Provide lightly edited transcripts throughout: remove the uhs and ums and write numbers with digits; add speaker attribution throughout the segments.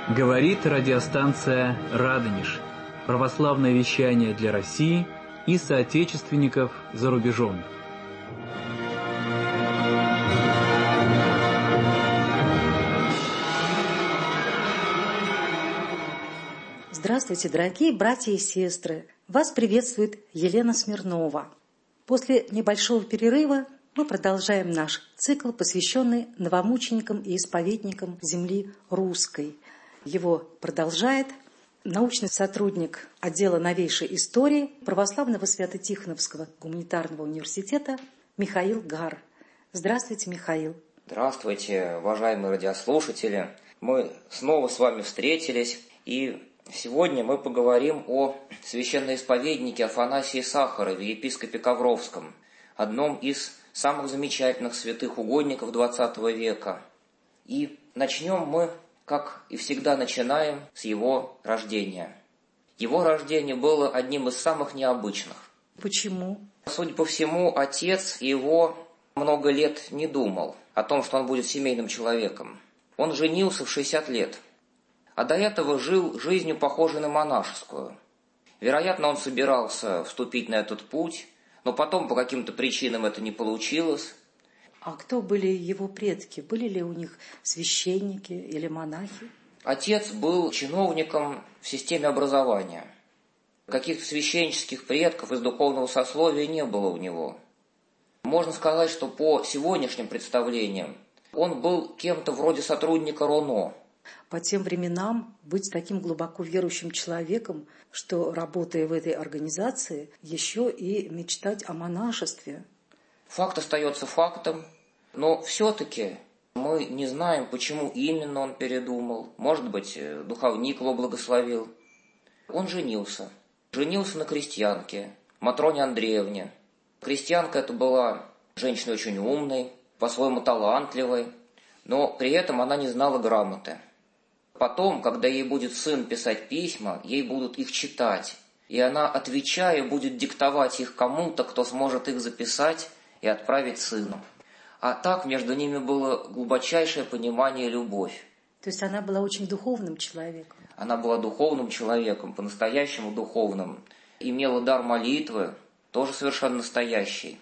Speaker 1: Говорит радиостанция «Радонеж». Православное вещание для России и соотечественников за рубежом.
Speaker 2: Здравствуйте, дорогие братья и сестры! Вас приветствует Елена Смирнова. После небольшого перерыва мы продолжаем наш цикл, посвященный новомученикам и исповедникам земли русской. Его продолжает научный сотрудник отдела новейшей истории Православного Свято-Тихоновского гуманитарного университета Михаил Гар. Здравствуйте, Михаил.
Speaker 3: Здравствуйте, уважаемые радиослушатели. Мы снова с вами встретились, и сегодня мы поговорим о священноисповеднике Афанасии Сахарове, епископе Ковровском, одном из самых замечательных святых угодников XX века. И начнем мы, как и всегда начинаем, с его рождения. Его рождение было одним из самых необычных.
Speaker 2: Почему?
Speaker 3: Судя по всему, отец его много лет не думал о том, что он будет семейным человеком. Он женился в 60 лет, а до этого жил жизнью, похожей на монашескую. Вероятно, он собирался вступить на этот путь, но потом по каким-то причинам это не получилось.
Speaker 2: А кто были его предки? Были ли у них священники или монахи?
Speaker 3: Отец был чиновником в системе образования. Каких-то священнических предков из духовного сословия не было у него. Можно сказать, что по сегодняшним представлениям он был кем-то вроде сотрудника РОНО.
Speaker 2: По тем временам быть таким глубоко верующим человеком, что, работая в этой организации, еще и мечтать о монашестве.
Speaker 3: Факт остается фактом, но все-таки мы не знаем, почему именно он передумал. Может быть, духовник его благословил. Он женился. Женился на крестьянке, Матроне Андреевне. Крестьянка эта была женщиной очень умной, по-своему талантливой, но при этом она не знала грамоты. Потом, когда ей будет сын писать письма, ей будут их читать, и она, отвечая, будет диктовать их кому-то, кто сможет их записать и отправить сыну. А так между ними было глубочайшее понимание и любовь.
Speaker 2: То есть она была очень духовным человеком?
Speaker 3: Она была духовным человеком, по-настоящему духовным. Имела дар молитвы, тоже совершенно настоящий.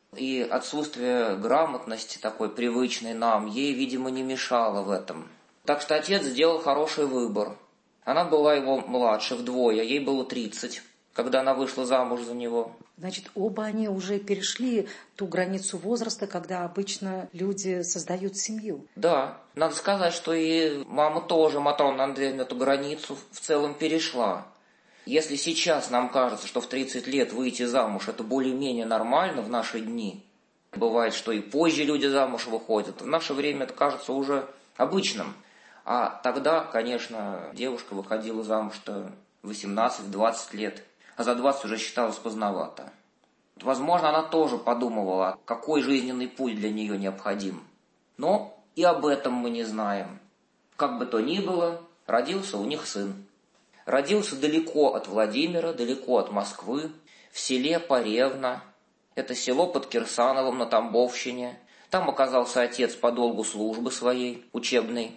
Speaker 3: И отсутствие грамотности, такой привычной нам, ей, видимо, не мешало в этом. Так что отец сделал хороший выбор. Она была его младше вдвое, ей было 30, когда она вышла замуж за него.
Speaker 2: Значит, оба они уже перешли ту границу возраста, когда обычно люди создают семью.
Speaker 3: Да, надо сказать, что и мама тоже, Матрона Андреевна, эту границу в целом перешла. Если сейчас нам кажется, что в 30 лет выйти замуж это более-менее нормально в наши дни, бывает, что и позже люди замуж выходят, в наше время это кажется уже обычным. А тогда, конечно, девушка выходила замуж-то в 18-20 лет, а за 20 уже считалось поздновато. Возможно, она тоже подумывала, какой жизненный путь для нее необходим. Но и об этом мы не знаем. Как бы то ни было, родился у них сын. Родился далеко от Владимира, далеко от Москвы, в селе Поревна. Это село под Кирсановым на Тамбовщине. Там оказался отец по долгу службы своей, учебной.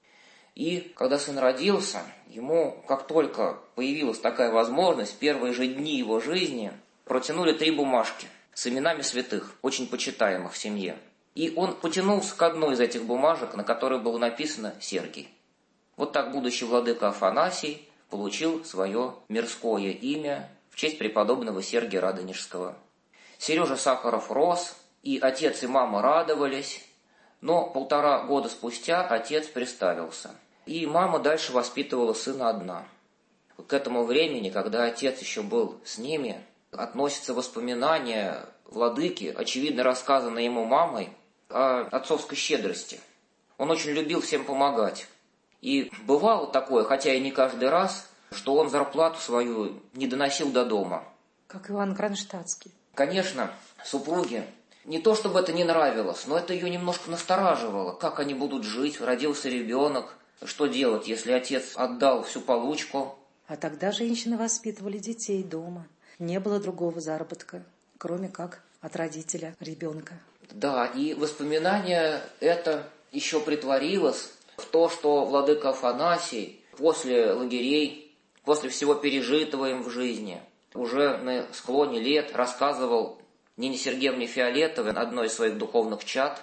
Speaker 3: И когда сын родился, ему, как только появилась такая возможность, в первые же дни его жизни протянули 3 бумажки с именами святых, очень почитаемых в семье. И он потянулся к одной из этих бумажек, на которой было написано «Сергий». Вот так будущий владыка Афанасий получил свое мирское имя в честь преподобного Сергия Радонежского. Сережа Сахаров рос, и отец и мама радовались, но 1,5 года спустя отец приставился. И мама дальше воспитывала сына одна. К этому времени, когда отец еще был с ними, относятся воспоминания владыки, очевидно рассказанные ему мамой, о отцовской щедрости. Он очень любил всем помогать. И бывало такое, хотя и не каждый раз, что он зарплату свою не доносил до дома.
Speaker 2: Как Иоанн Кронштадтский.
Speaker 3: Конечно, супруге не то чтобы это не нравилось, но это ее немножко настораживало. Как они будут жить, родился ребенок. Что делать, если отец отдал всю получку?
Speaker 2: А тогда женщины воспитывали детей дома. Не было другого заработка, кроме как от родителя ребенка.
Speaker 3: Да, и воспоминание это еще притворилось в то, что владыка Афанасий после лагерей, после всего пережитого им в жизни, уже на склоне лет рассказывал Нине Сергеевне Фиолетовой, одной из своих духовных чад.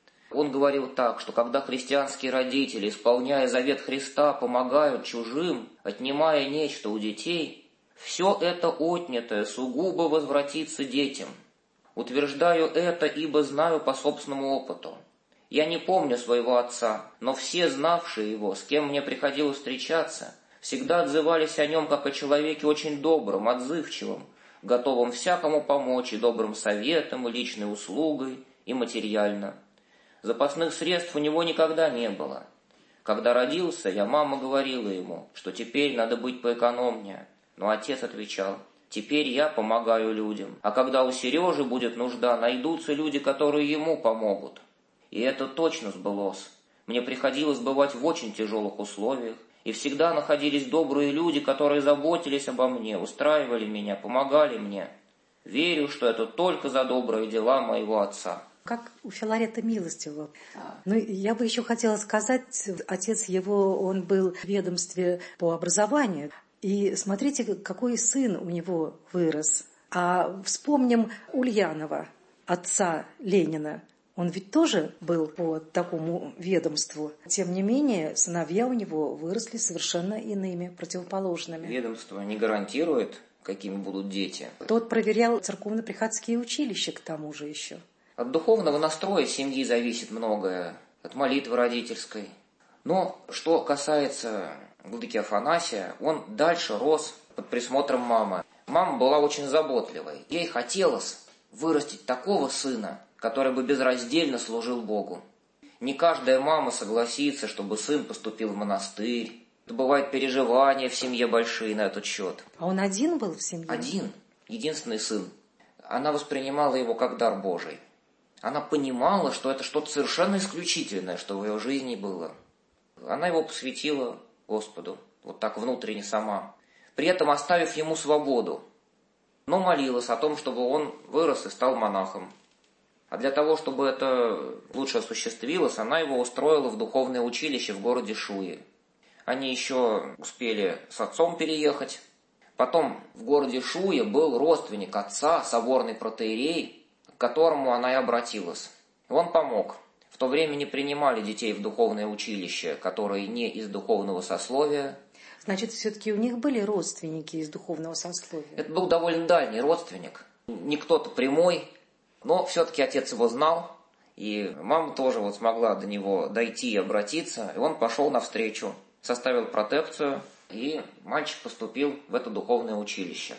Speaker 3: Он говорил так, что когда христианские родители, исполняя завет Христа, помогают чужим, отнимая нечто у детей, все это отнятое сугубо возвратится детям. Утверждаю это, ибо знаю по собственному опыту. Я не помню своего отца, но все знавшие его, с кем мне приходилось встречаться, всегда отзывались о нем как о человеке очень добром, отзывчивом, готовым всякому помочь и добрым советом, и личной услугой, и материально. Запасных средств у него никогда не было. Когда родился, мама говорила ему, что теперь надо быть поэкономнее, но отец отвечал: «Теперь я помогаю людям, а когда у Сережи будет нужда, найдутся люди, которые ему помогут». И это точно сбылось. Мне приходилось бывать в очень тяжелых условиях, и всегда находились добрые люди, которые заботились обо мне, устраивали меня, помогали мне. Верю, что это только за добрые дела моего отца.
Speaker 2: Как у Филарета милостивого. Ну, я бы еще хотела сказать, отец его, он был в ведомстве по образованию. И смотрите, какой сын у него вырос. А вспомним Ульянова, отца Ленина. Он ведь тоже был по такому ведомству. Тем не менее, сыновья у него выросли совершенно иными, противоположными.
Speaker 3: Ведомство не гарантирует, какими будут дети.
Speaker 2: Тот проверял церковно-приходские училища, к тому же еще.
Speaker 3: От духовного настроя семьи зависит многое, от молитвы родительской. Но что касается владыки Афанасия, он дальше рос под присмотром мамы. Мама была очень заботливой. Ей хотелось вырастить такого сына, который бы безраздельно служил Богу. Не каждая мама согласится, чтобы сын поступил в монастырь. Бывают переживания в семье большие на этот счет.
Speaker 2: А он один был в семье?
Speaker 3: Один, единственный сын. Она воспринимала его как дар Божий. Она понимала, что это что-то совершенно исключительное, что в ее жизни было. Она его посвятила Господу, вот так внутренне сама, при этом оставив ему свободу, но молилась о том, чтобы он вырос и стал монахом. А для того, чтобы это лучше осуществилось, она его устроила в духовное училище в городе Шуе. Они еще успели с отцом переехать. Потом в городе Шуе был родственник отца, соборный протоиерей, к которому она и обратилась. Он помог. В то время не принимали детей в духовное училище, которые не из духовного сословия.
Speaker 2: Значит, все-таки у них были родственники из духовного сословия?
Speaker 3: Это был довольно дальний родственник. Не кто-то прямой, но все-таки отец его знал. И мама тоже вот смогла до него дойти и обратиться. И он пошел навстречу, составил протекцию, и мальчик поступил в это духовное училище.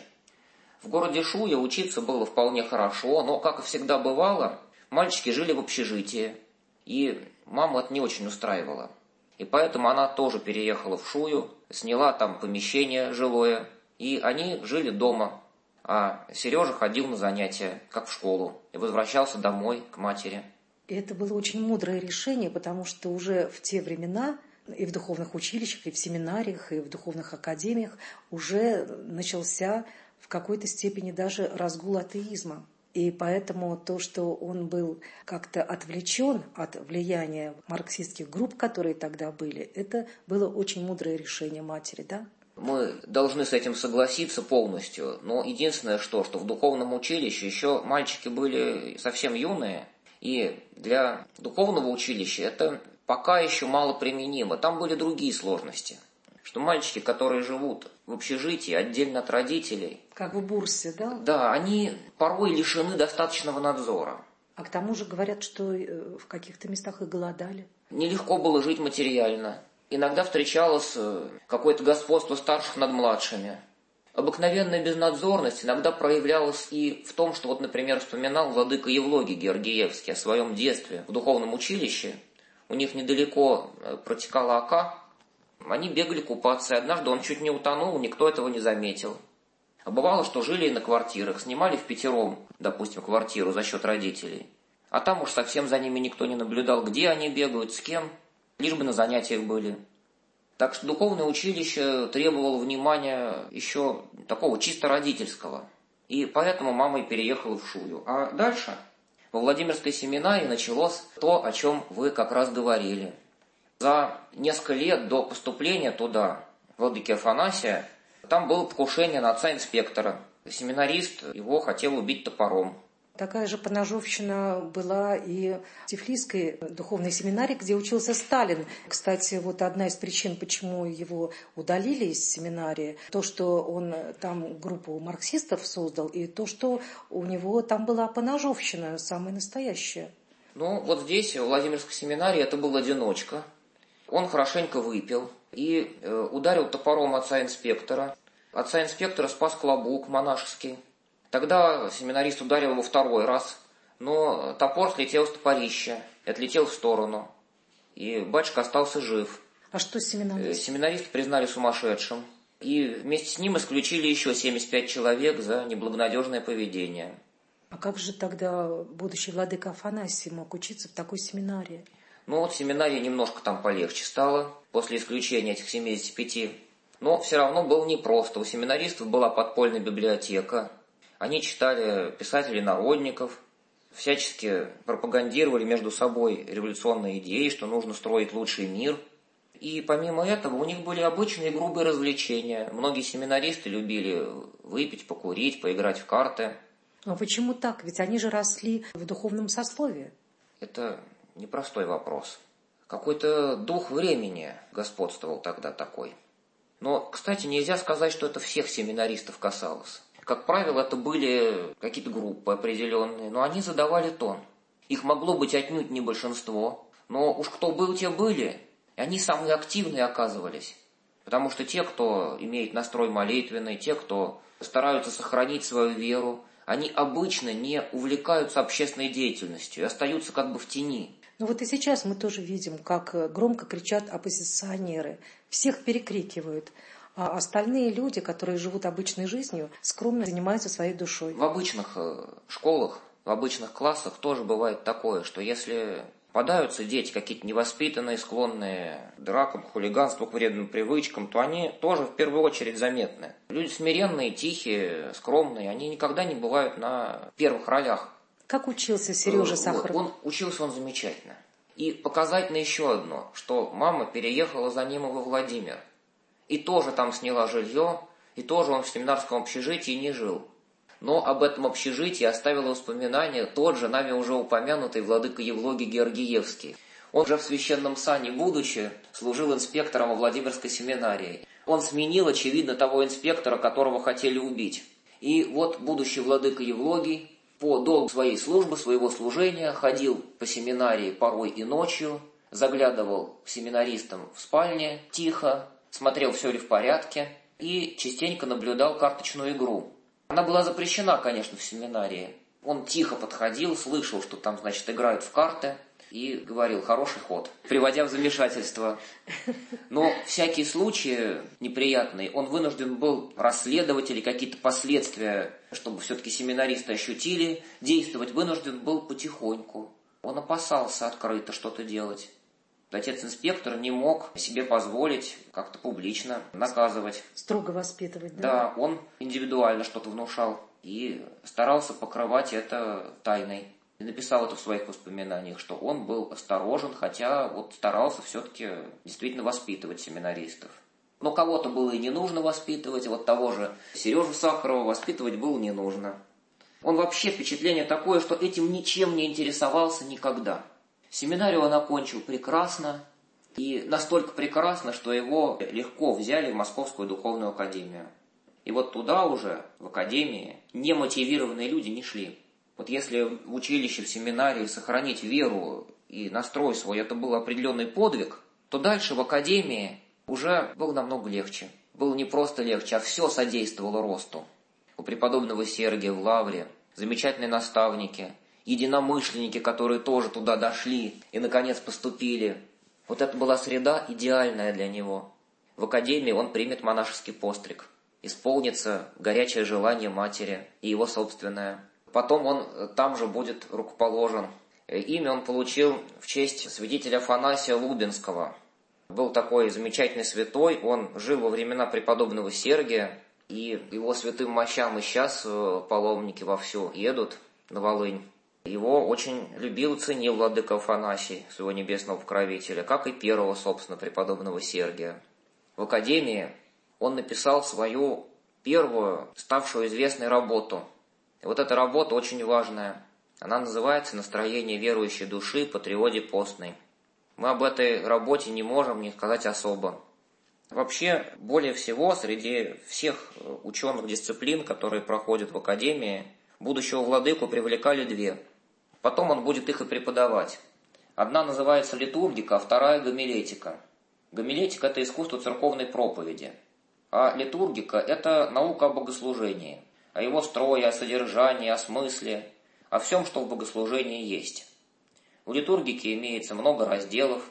Speaker 3: В городе Шуя учиться было вполне хорошо, но, как и всегда бывало, мальчики жили в общежитии, и маму это не очень устраивало. И поэтому она тоже переехала в Шую, сняла там помещение жилое, и они жили дома. А Сережа ходил на занятия, как в школу, и возвращался домой к матери.
Speaker 2: И это было очень мудрое решение, потому что уже в те времена и в духовных училищах, и в семинариях, и в духовных академиях уже начался в какой-то степени даже разгул атеизма. И поэтому то, что он был как-то отвлечен от влияния марксистских групп, которые тогда были, это было очень мудрое решение матери, да?
Speaker 3: Мы должны с этим согласиться полностью, но единственное, что в духовном училище еще мальчики были совсем юные, и для духовного училища это пока еще мало применимо. Там были другие сложности. Что мальчики, которые живут в общежитии отдельно от родителей...
Speaker 2: Как в бурсе, да?
Speaker 3: Да, они порой лишены достаточного надзора.
Speaker 2: А к тому же говорят, что в каких-то местах и голодали.
Speaker 3: Нелегко было жить материально. Иногда встречалось какое-то господство старших над младшими. Обыкновенная безнадзорность иногда проявлялась и в том, что, вот, например, вспоминал владыка Евлогий Георгиевский о своем детстве в духовном училище. У них недалеко протекала Ока. Они бегали купаться, и однажды он чуть не утонул, никто этого не заметил. А бывало, что жили и на квартирах, снимали впятером, допустим, квартиру за счет родителей. А там уж совсем за ними никто не наблюдал, где они бегают, с кем, лишь бы на занятиях были. Так что духовное училище требовало внимания еще такого чисто родительского. И поэтому мама и переехала в Шую. А дальше во Владимирской семинарии началось то, о чем вы как раз говорили. За несколько лет до поступления туда, владыки Афанасия, там было покушение на отца-инспектора. Семинарист его хотел убить топором.
Speaker 2: Такая же поножовщина была и в Тифлисской духовной семинарии, где учился Сталин. Кстати, вот одна из причин, почему его удалили из семинарии, то, что он там группу марксистов создал, и то, что у него там была поножовщина, самая настоящая.
Speaker 3: Ну, вот здесь, в Владимирской семинарии, это был одиночка. Он хорошенько выпил и ударил топором отца-инспектора. Отца-инспектора спас клобук монашеский. Тогда семинарист ударил его второй раз, но топор слетел с топорища и отлетел в сторону. И батюшка остался жив.
Speaker 2: А что с семинаристом?
Speaker 3: Семинариста признали сумасшедшим. И вместе с ним исключили еще 75 человек за неблагонадежное поведение.
Speaker 2: А как же тогда будущий владыка Афанасий мог учиться в такой семинарии?
Speaker 3: Ну вот в семинарии немножко там полегче стало, после исключения этих 75. Но все равно было непросто. У семинаристов была подпольная библиотека. Они читали писателей-народников, всячески пропагандировали между собой революционные идеи, что нужно строить лучший мир. И помимо этого у них были обычные грубые развлечения. Многие семинаристы любили выпить, покурить, поиграть в карты.
Speaker 2: А почему так? Ведь они же росли в духовном сословии.
Speaker 3: Это непростой вопрос. Какой-то дух времени господствовал тогда такой. Но, кстати, нельзя сказать, что это всех семинаристов касалось. Как правило, это были какие-то группы определенные, но они задавали тон. Их могло быть отнюдь не большинство, но уж кто был, те были, и они самые активные оказывались. Потому что те, кто имеет настрой молитвенный, те, кто стараются сохранить свою веру, они обычно не увлекаются общественной деятельностью и остаются как бы в тени.
Speaker 2: Ну вот и сейчас мы тоже видим, как громко кричат оппозиционеры, всех перекрикивают. А остальные люди, которые живут обычной жизнью, скромно занимаются своей душой.
Speaker 3: В обычных школах, в обычных классах тоже бывает такое, что если попадаются дети какие-то невоспитанные, склонные к дракам, к хулиганству, к вредным привычкам, то они тоже в первую очередь заметны. Люди смиренные, тихие, скромные, они никогда не бывают на первых ролях.
Speaker 2: Как учился Сережа Сахаров?
Speaker 3: Учился он замечательно. И показательно еще одно, что мама переехала за ним во Владимир. И тоже там сняла жилье, и тоже он в семинарском общежитии не жил. Но об этом общежитии оставил воспоминания тот же нами уже упомянутый владыка Евлогий Георгиевский. Он же в священном сане будучи служил инспектором во Владимирской семинарии. Он сменил, очевидно, того инспектора, которого хотели убить. И вот будущий владыка Евлогий по долгу своей службы, своего служения, ходил по семинарии порой и ночью, заглядывал к семинаристам в спальне тихо, смотрел, все ли в порядке, и частенько наблюдал карточную игру. Она была запрещена, конечно, в семинарии. Он тихо подходил, слышал, что там, значит, играют в карты, и говорил: хороший ход, приводя в замешательство. Но всякие случаи неприятные он вынужден был расследовать или какие-то последствия, чтобы все-таки семинаристы ощутили, действовать вынужден был потихоньку. Он опасался открыто что-то делать. Отец-инспектор не мог себе позволить как-то публично наказывать.
Speaker 2: Строго воспитывать, да?
Speaker 3: Да, он индивидуально что-то внушал и старался покрывать это тайной. И написал это в своих воспоминаниях, что он был осторожен, хотя вот старался все-таки действительно воспитывать семинаристов. Но кого-то было и не нужно воспитывать, вот того же Сережу Сахарова воспитывать было не нужно. Он вообще впечатление такое, что этим ничем не интересовался никогда. Семинарию он окончил прекрасно, и настолько прекрасно, что его легко взяли в Московскую духовную академию. И вот туда уже, в академии, немотивированные люди не шли. Вот если в училище, в семинарии сохранить веру и настрой свой, это был определенный подвиг, то дальше в академии уже было намного легче. Было не просто легче, а все содействовало росту. У преподобного Сергия в Лавре замечательные наставники, единомышленники, которые тоже туда дошли и, наконец, поступили. Вот это была среда идеальная для него. В академии он примет монашеский постриг. Исполнится горячее желание матери и его собственное. Потом он там же будет рукоположен. Имя он получил в честь святителя Афанасия Лубенского. Был такой замечательный святой, он жил во времена преподобного Сергия, и его святым мощам и сейчас паломники вовсю едут на Волынь. Его очень любил и ценил владыка Афанасий, своего небесного покровителя, как и первого, собственно, преподобного Сергия. В академии он написал свою первую, ставшую известной работу. И вот эта работа очень важная. Она называется «Настроение верующей души по тревоге постной». Мы об этой работе не можем не сказать особо. Вообще, более всего, среди всех ученых дисциплин, которые проходят в академии, будущего владыку привлекали две. Потом он будет их и преподавать. Одна называется литургика, а вторая гомилетика. Гомилетика – это искусство церковной проповеди. А литургика – это наука о богослужении, о его строе, о содержании, о смысле, о всем, что в богослужении есть. У литургики имеется много разделов,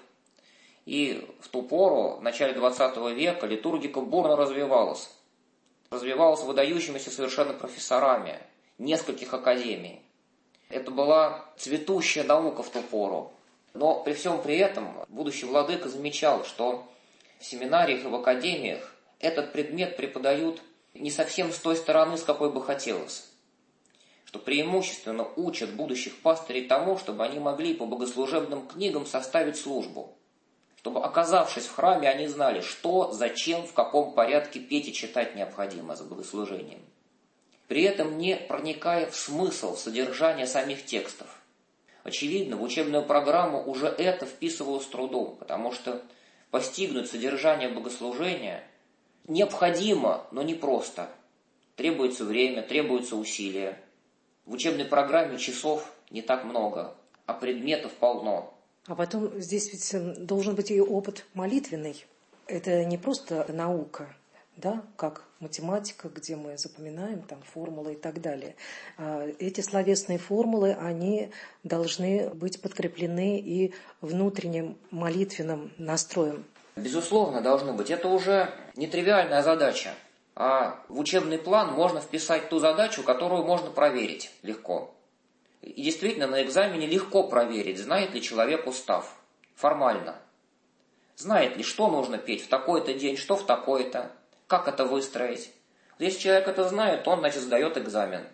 Speaker 3: и в ту пору, в начале XX века, литургика бурно развивалась. Развивалась выдающимися совершенно профессорами нескольких академий. Это была цветущая наука в ту пору. Но при всем при этом будущий владыка замечал, что в семинариях и в академиях этот предмет преподают не совсем с той стороны, с какой бы хотелось. Что преимущественно учат будущих пастырей тому, чтобы они могли по богослужебным книгам составить службу. Чтобы, оказавшись в храме, они знали, что, зачем, в каком порядке петь и читать необходимо за богослужением. При этом не проникая в смысл, в содержание самих текстов. Очевидно, в учебную программу уже это вписывалось с трудом, потому что постигнуть содержание богослужения необходимо, но не просто. Требуется время, требуются усилия. В учебной программе часов не так много, а предметов полно.
Speaker 2: А потом здесь ведь должен быть и опыт молитвенный. Это не просто наука, да, как математика, где мы запоминаем там формулы и так далее. Эти словесные формулы, они должны быть подкреплены и внутренним молитвенным настроем.
Speaker 3: Безусловно, должны быть. Это уже нетривиальная задача. А в учебный план можно вписать ту задачу, которую можно проверить легко. И действительно, на экзамене легко проверить, знает ли человек устав. Формально. Знает ли, что нужно петь в такой-то день, что в такой-то. Как это выстроить? Если человек это знает, он, значит, сдает экзамен.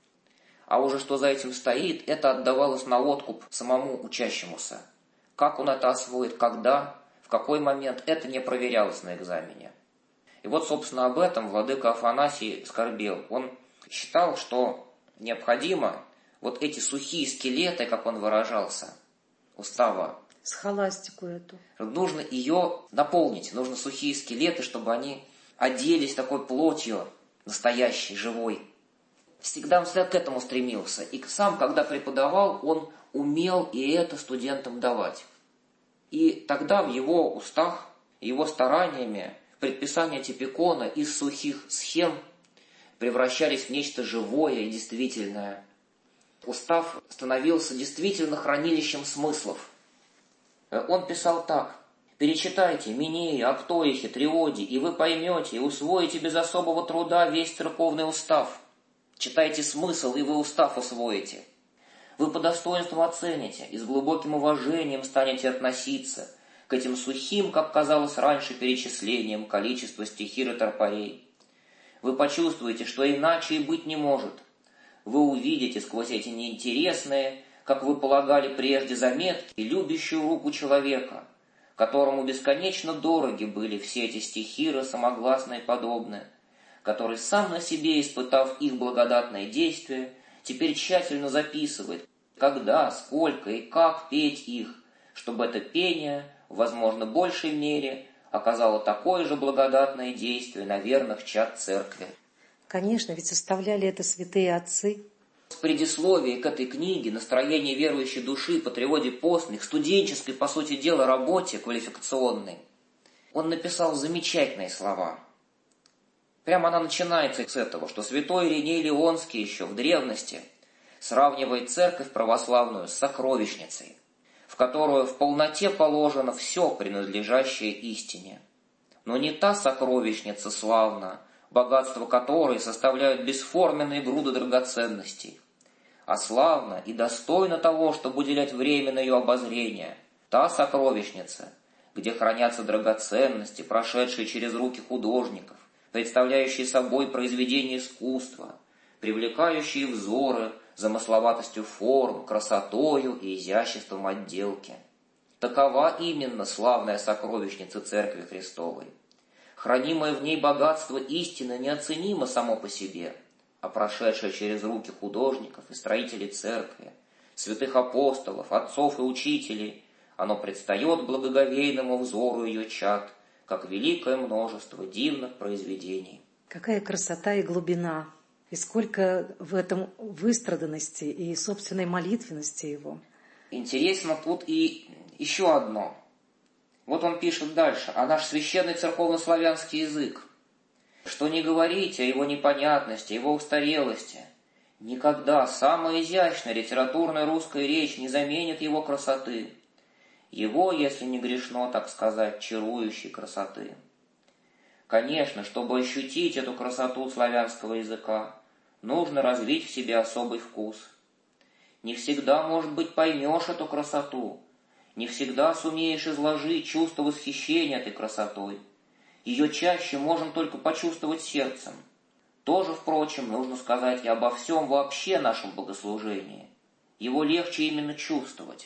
Speaker 3: А уже что за этим стоит, это отдавалось на откуп самому учащемуся. Как он это освоит, когда, в какой момент, это не проверялось на экзамене. И вот, собственно, об этом владыка Афанасий скорбел. Он считал, что необходимо вот эти сухие скелеты, как он выражался, устава.
Speaker 2: Схоластику эту.
Speaker 3: Нужно ее наполнить, нужно сухие скелеты, чтобы они оделись такой плотью настоящей, живой. Всегда он к этому стремился. И сам, когда преподавал, он умел и это студентам давать. И тогда в его устах, его стараниями предписания типикона из сухих схем превращались в нечто живое и действительное. Устав становился действительно хранилищем смыслов. Он писал так: «Перечитайте Минеи, Актоихи, Триоди, и вы поймете и усвоите без особого труда весь церковный устав. Читайте смысл, и вы устав усвоите. Вы по достоинству оцените и с глубоким уважением станете относиться к этим сухим, как казалось раньше, перечислениям количества стихир и тропарей. Вы почувствуете, что иначе и быть не может. Вы увидите сквозь эти неинтересные, как вы полагали прежде, заметки, любящую руку человека, которому бесконечно дороги были все эти стихиры самогласные и подобные, который сам на себе, испытав их благодатное действие, теперь тщательно записывает, когда, сколько и как петь их, чтобы это пение в, возможно, большей мере оказало такое же благодатное действие на верных чад церкви».
Speaker 2: Конечно, ведь составляли это святые отцы.
Speaker 3: В предисловии к этой книге «Настроение верующей души по тревоге постных», студенческой, по сути дела, работе квалификационной, он написал замечательные слова. Прямо она начинается с этого, что святой Ириней Леонский еще в древности сравнивает церковь православную с сокровищницей, в которую в полноте положено все, принадлежащее истине. Но не та сокровищница славна, богатство которой составляют бесформенные груды драгоценностей, а славно и достойно того, чтобы уделять время на ее обозрение, та сокровищница, где хранятся драгоценности, прошедшие через руки художников, представляющие собой произведения искусства, привлекающие взоры замысловатостью форм, красотою и изяществом отделки. Такова именно славная сокровищница Церкви Христовой. Хранимое в ней богатство истины неоценимо само по себе, а прошедшее через руки художников и строителей Церкви, святых апостолов, отцов и учителей, оно предстает благоговейному взору ее чад, как великое множество дивных произведений.
Speaker 2: Какая красота и глубина, и сколько в этом выстраданности и собственной молитвенности его.
Speaker 3: Интересно тут и еще одно. Вот он пишет дальше, а наш священный церковнославянский язык. Что не говорите о его непонятности, его устарелости, никогда самая изящная литературная русская речь не заменит его красоты. Его, если не грешно, так сказать, чарующей красоты. Конечно, чтобы ощутить эту красоту славянского языка, нужно развить в себе особый вкус. Не всегда, может быть, поймешь эту красоту, не всегда сумеешь изложить чувство восхищения этой красотой. Ее чаще можно только почувствовать сердцем. Тоже, впрочем, нужно сказать и обо всем вообще нашем богослужении. Его легче именно чувствовать.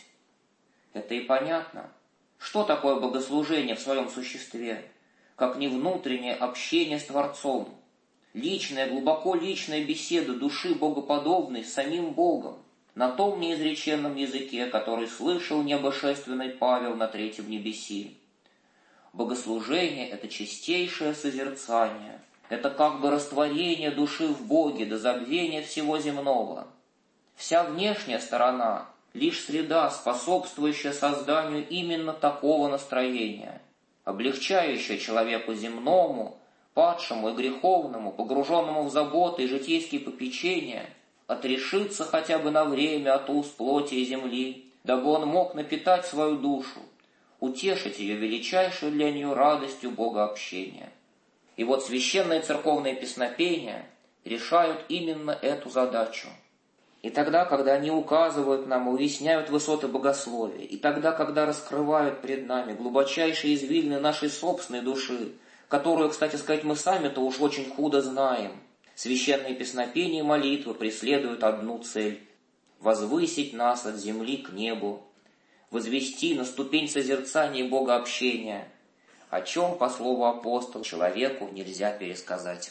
Speaker 3: Это и понятно. Что такое богослужение в своем существе, как не внутреннее общение с Творцом, личная, глубоко личная беседа души богоподобной с самим Богом, на том неизреченном языке, который слышал небошественный Павел на третьем небеси. Богослужение – это чистейшее созерцание, это как бы растворение души в Боге до забвения всего земного. Вся внешняя сторона – лишь среда, способствующая созданию именно такого настроения, облегчающая человеку земному, падшему и греховному, погруженному в заботы и житейские попечения, отрешиться хотя бы на время от уз плоти и земли, дабы он мог напитать свою душу, утешить ее величайшую для нее радостью богообщения. И вот священные церковные песнопения решают именно эту задачу. И тогда, когда они указывают нам, уясняют высоты богословия, и тогда, когда раскрывают пред нами глубочайшие извилины нашей собственной души, которую, кстати сказать, мы сами-то уж очень худо знаем, священные песнопения и молитвы преследуют одну цель – возвысить нас от земли к небу, возвести на ступень созерцания и богообщения, о чем, по слову апостола, человеку нельзя пересказать.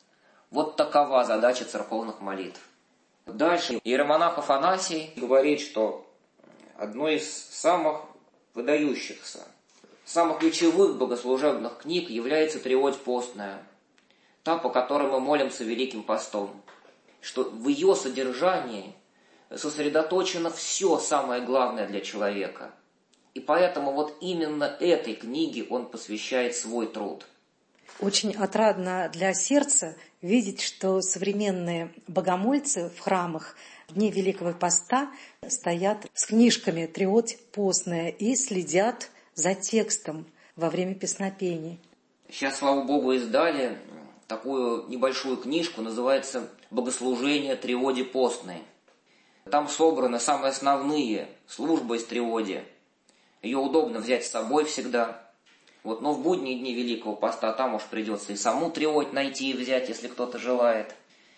Speaker 3: Вот такова задача церковных молитв. Дальше иеромонах Афанасий говорит, что одной из самых выдающихся, самых ключевых богослужебных книг является Триодь постная, та, по которой мы молимся Великим постом, что в ее содержании сосредоточено все самое главное для человека. И поэтому вот именно этой книге он посвящает свой труд.
Speaker 2: Очень отрадно для сердца видеть, что современные богомольцы в храмах в дни Великого Поста стоят с книжками «Триодь постная» и следят за текстом во время песнопений.
Speaker 3: Сейчас, слава Богу, издали такую небольшую книжку, называется «Богослужение Триоди постной». Там собраны самые основные службы из Триоди. Ее удобно взять с собой всегда. Вот, но в будние дни Великого Поста там уж придется и саму Триодь найти и взять, если кто-то желает.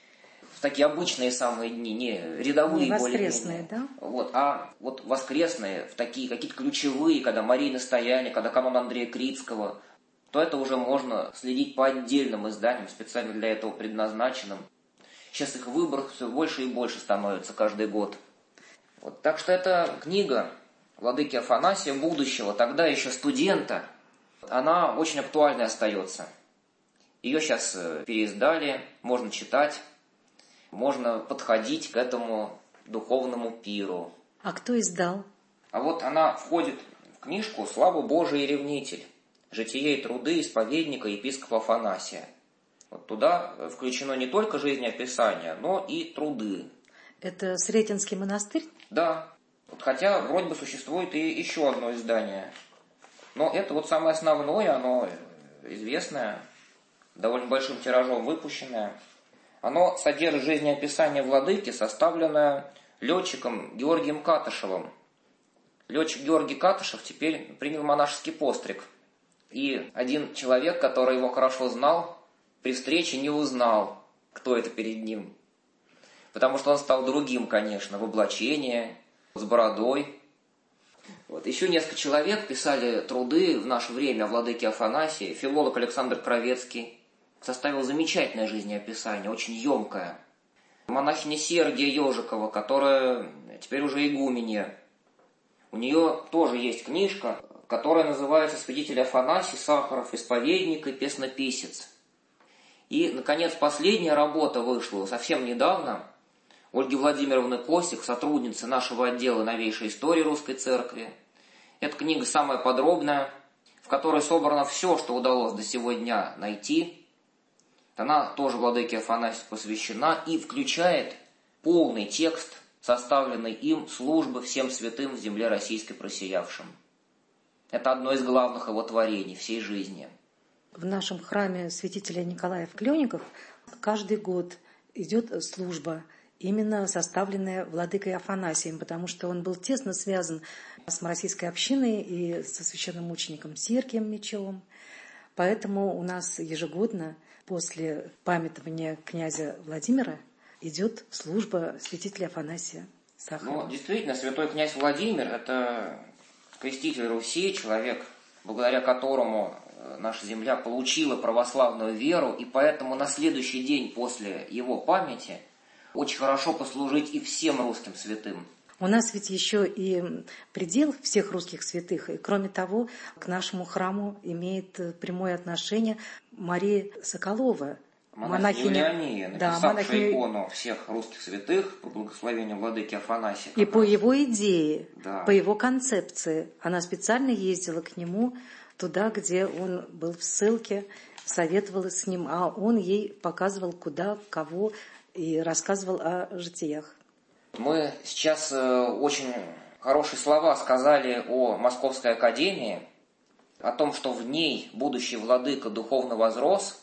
Speaker 3: В такие обычные самые дни, не рядовые,
Speaker 2: не воскресные, да?
Speaker 3: Вот, а вот воскресные, в такие какие-то ключевые, когда Марии настояния, когда канон Андрея Критского, то это уже можно следить по отдельным изданиям, специально для этого предназначенным. Сейчас их выбор все больше и больше становится каждый год. Вот, так что эта книга владыки Афанасия будущего, тогда еще студента, она очень актуальной остается. Ее сейчас переиздали, можно читать, можно подходить к этому духовному пиру.
Speaker 2: А кто издал?
Speaker 3: А вот она входит в книжку «Слава Божий и ревнитель. Житие и труды исповедника епископа Афанасия». Вот туда включено не только жизнеописание, но и труды.
Speaker 2: Это Сретенский монастырь?
Speaker 3: Да. Хотя вроде бы существует и еще одно издание. Но это вот самое основное, оно известное, довольно большим тиражом выпущенное. Оно содержит жизнеописание владыки, составленное летчиком Георгием Катышевым. Летчик Георгий Катышев теперь принял монашеский постриг. И один человек, который его хорошо знал, при встрече не узнал, кто это перед ним. потому что он стал другим, конечно, в облачении, с бородой. Вот. Еще несколько человек писали труды в наше время о владыке Афанасии. Филолог Александр Кровецкий составил замечательное жизнеописание, очень емкое. Монахиня Сергия Ежикова, которая теперь уже игуменья. У нее тоже есть книжка, которая называется «Святитель Афанасий, Сахаров, исповедник и песнописец». И, наконец, последняя работа вышла совсем недавно. Ольги Владимировны Косик, сотрудницы нашего отдела новейшей истории Русской Церкви. Эта книга самая подробная, в которой собрано все, что удалось до сего дня найти. Она тоже владыке Афанасию посвящена и включает полный текст, составленный им службы всем святым в земле российской просиявшим. Это одно из главных его творений всей жизни.
Speaker 2: В нашем храме святителя Николая в Клёниках каждый год идет служба, именно составленная владыкой Афанасием, потому что он был тесно связан с российской общиной и со священномучеником Сергием Мечевым. Поэтому у нас ежегодно после памятования князя Владимира идет служба святителя Афанасия Сахарова.
Speaker 3: Ну, действительно, святой князь Владимир – это креститель Руси, человек, благодаря которому наша земля получила православную веру, и поэтому на следующий день после его памяти очень хорошо послужить и всем русским святым.
Speaker 2: У нас ведь еще и предел всех русских святых, и кроме того, к нашему храму имеет прямое отношение Мария Соколова,
Speaker 3: монахиня Юлиания, написавшая
Speaker 2: монахиня...
Speaker 3: икону всех русских святых по благословению владыки Афанасия.
Speaker 2: И по его идее,
Speaker 3: да,
Speaker 2: по его концепции, она специально ездила к нему туда, где он был в ссылке, советовалась с ним, а он ей показывал, куда, кого, и рассказывал о житиях.
Speaker 3: Мы сейчас очень хорошие слова сказали о Московской академии, о том, что в ней будущий владыка духовно возрос,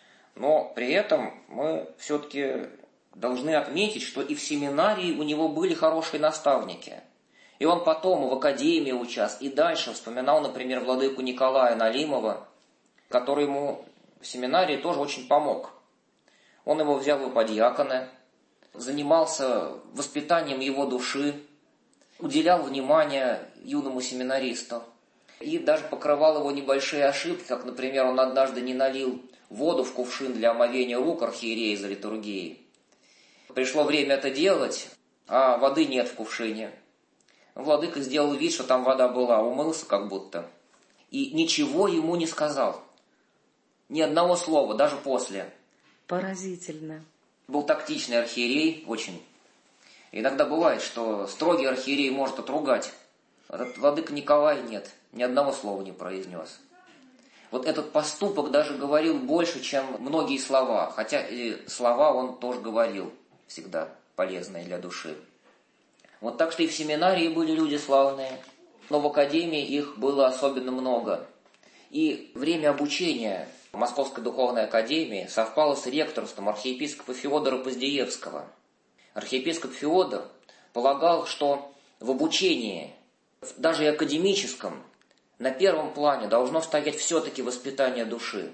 Speaker 3: но при этом мы все-таки должны отметить, что и в семинарии у него были хорошие наставники. И он потом и в академии участвовал, и дальше вспоминал, например, владыку Николая Налимова, который ему в семинарии тоже очень помог. Он его взял в подьяконы, занимался воспитанием его души, уделял внимание юному семинаристу и даже покрывал его небольшие ошибки, как, например, он однажды не налил воду в кувшин для омовения рук архиерея за литургией. Пришло время это делать, а воды нет в кувшине. Владыка сделал вид, что там вода была, умылся как будто, и ничего ему не сказал. Ни одного слова, даже после.
Speaker 2: Поразительно.
Speaker 3: Был тактичный архиерей, очень. Иногда бывает, что строгий архиерей может отругать. Этот владыка Николай нет, ни одного слова не произнес. Вот этот поступок даже говорил больше, чем многие слова. Хотя и слова он тоже говорил, всегда полезные для души. Вот так что и в семинарии были люди славные, но в академии их было особенно много. И время обучения в Московской духовной академии совпало с ректорством архиепископа Феодора Поздеевского. Архиепископ Феодор полагал, что в обучении, даже и академическом, на первом плане должно стоять все-таки воспитание души.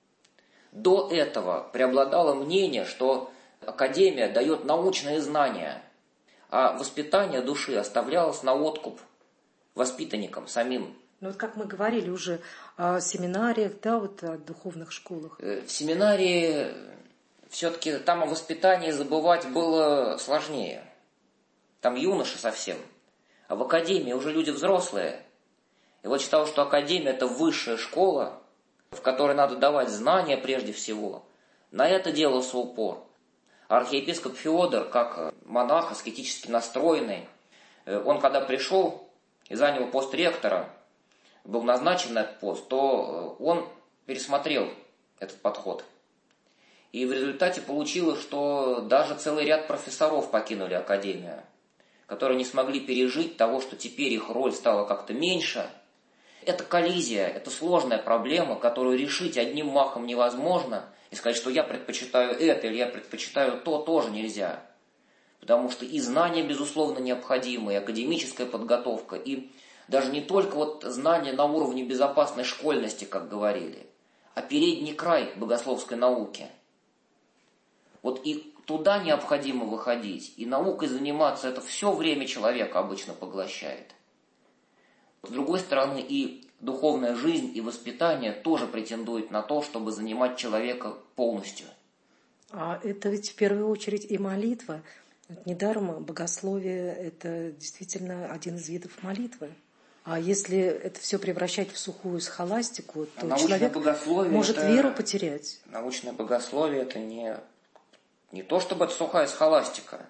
Speaker 3: До этого преобладало мнение, что академия дает научные знания, а воспитание души оставлялось на откуп воспитанникам самим.
Speaker 2: Ну вот как мы говорили уже о семинариях, да, вот о духовных школах.
Speaker 3: В семинарии все-таки там о воспитании забывать было сложнее. Там юноши совсем. А в академии уже люди взрослые. И вот считал, что академия – это высшая школа, в которой надо давать знания прежде всего. На это делался упор. Архиепископ Феодор, как монах, аскетически настроенный, он когда пришел и занял пост ректора, был назначен на этот пост, то он пересмотрел этот подход. И в результате получилось, что даже целый ряд профессоров покинули академию, которые не смогли пережить того, что теперь их роль стала как-то меньше. Это коллизия, это сложная проблема, которую решить одним махом невозможно, и сказать, что я предпочитаю это или я предпочитаю то, тоже нельзя. Потому что и знания, безусловно, необходимы, и академическая подготовка, и даже не только вот знания на уровне безопасной школьности, как говорили, а передний край богословской науки. Вот и туда необходимо выходить, и наукой заниматься, это все время человека обычно поглощает. С другой стороны, и духовная жизнь, и воспитание тоже претендуют на то, чтобы занимать человека полностью.
Speaker 2: А это ведь в первую очередь и молитва. Недаром богословие – это действительно один из видов молитвы. А если это все превращать в сухую схоластику, то человек может веру потерять.
Speaker 3: Научное богословие – это не то, чтобы это сухая схоластика.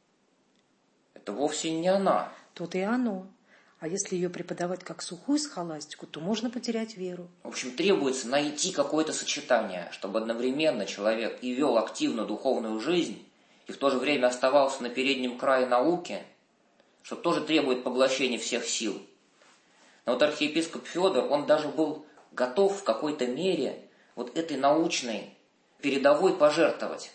Speaker 3: Это вовсе не она.
Speaker 2: Тут и оно. А если ее преподавать как сухую схоластику, то можно потерять веру.
Speaker 3: В общем, требуется найти какое-то сочетание, чтобы одновременно человек и вел активную духовную жизнь, и в то же время оставался на переднем крае науки, что тоже требует поглощения всех сил. Но вот архиепископ Федор, он даже был готов в какой-то мере вот этой научной передовой пожертвовать.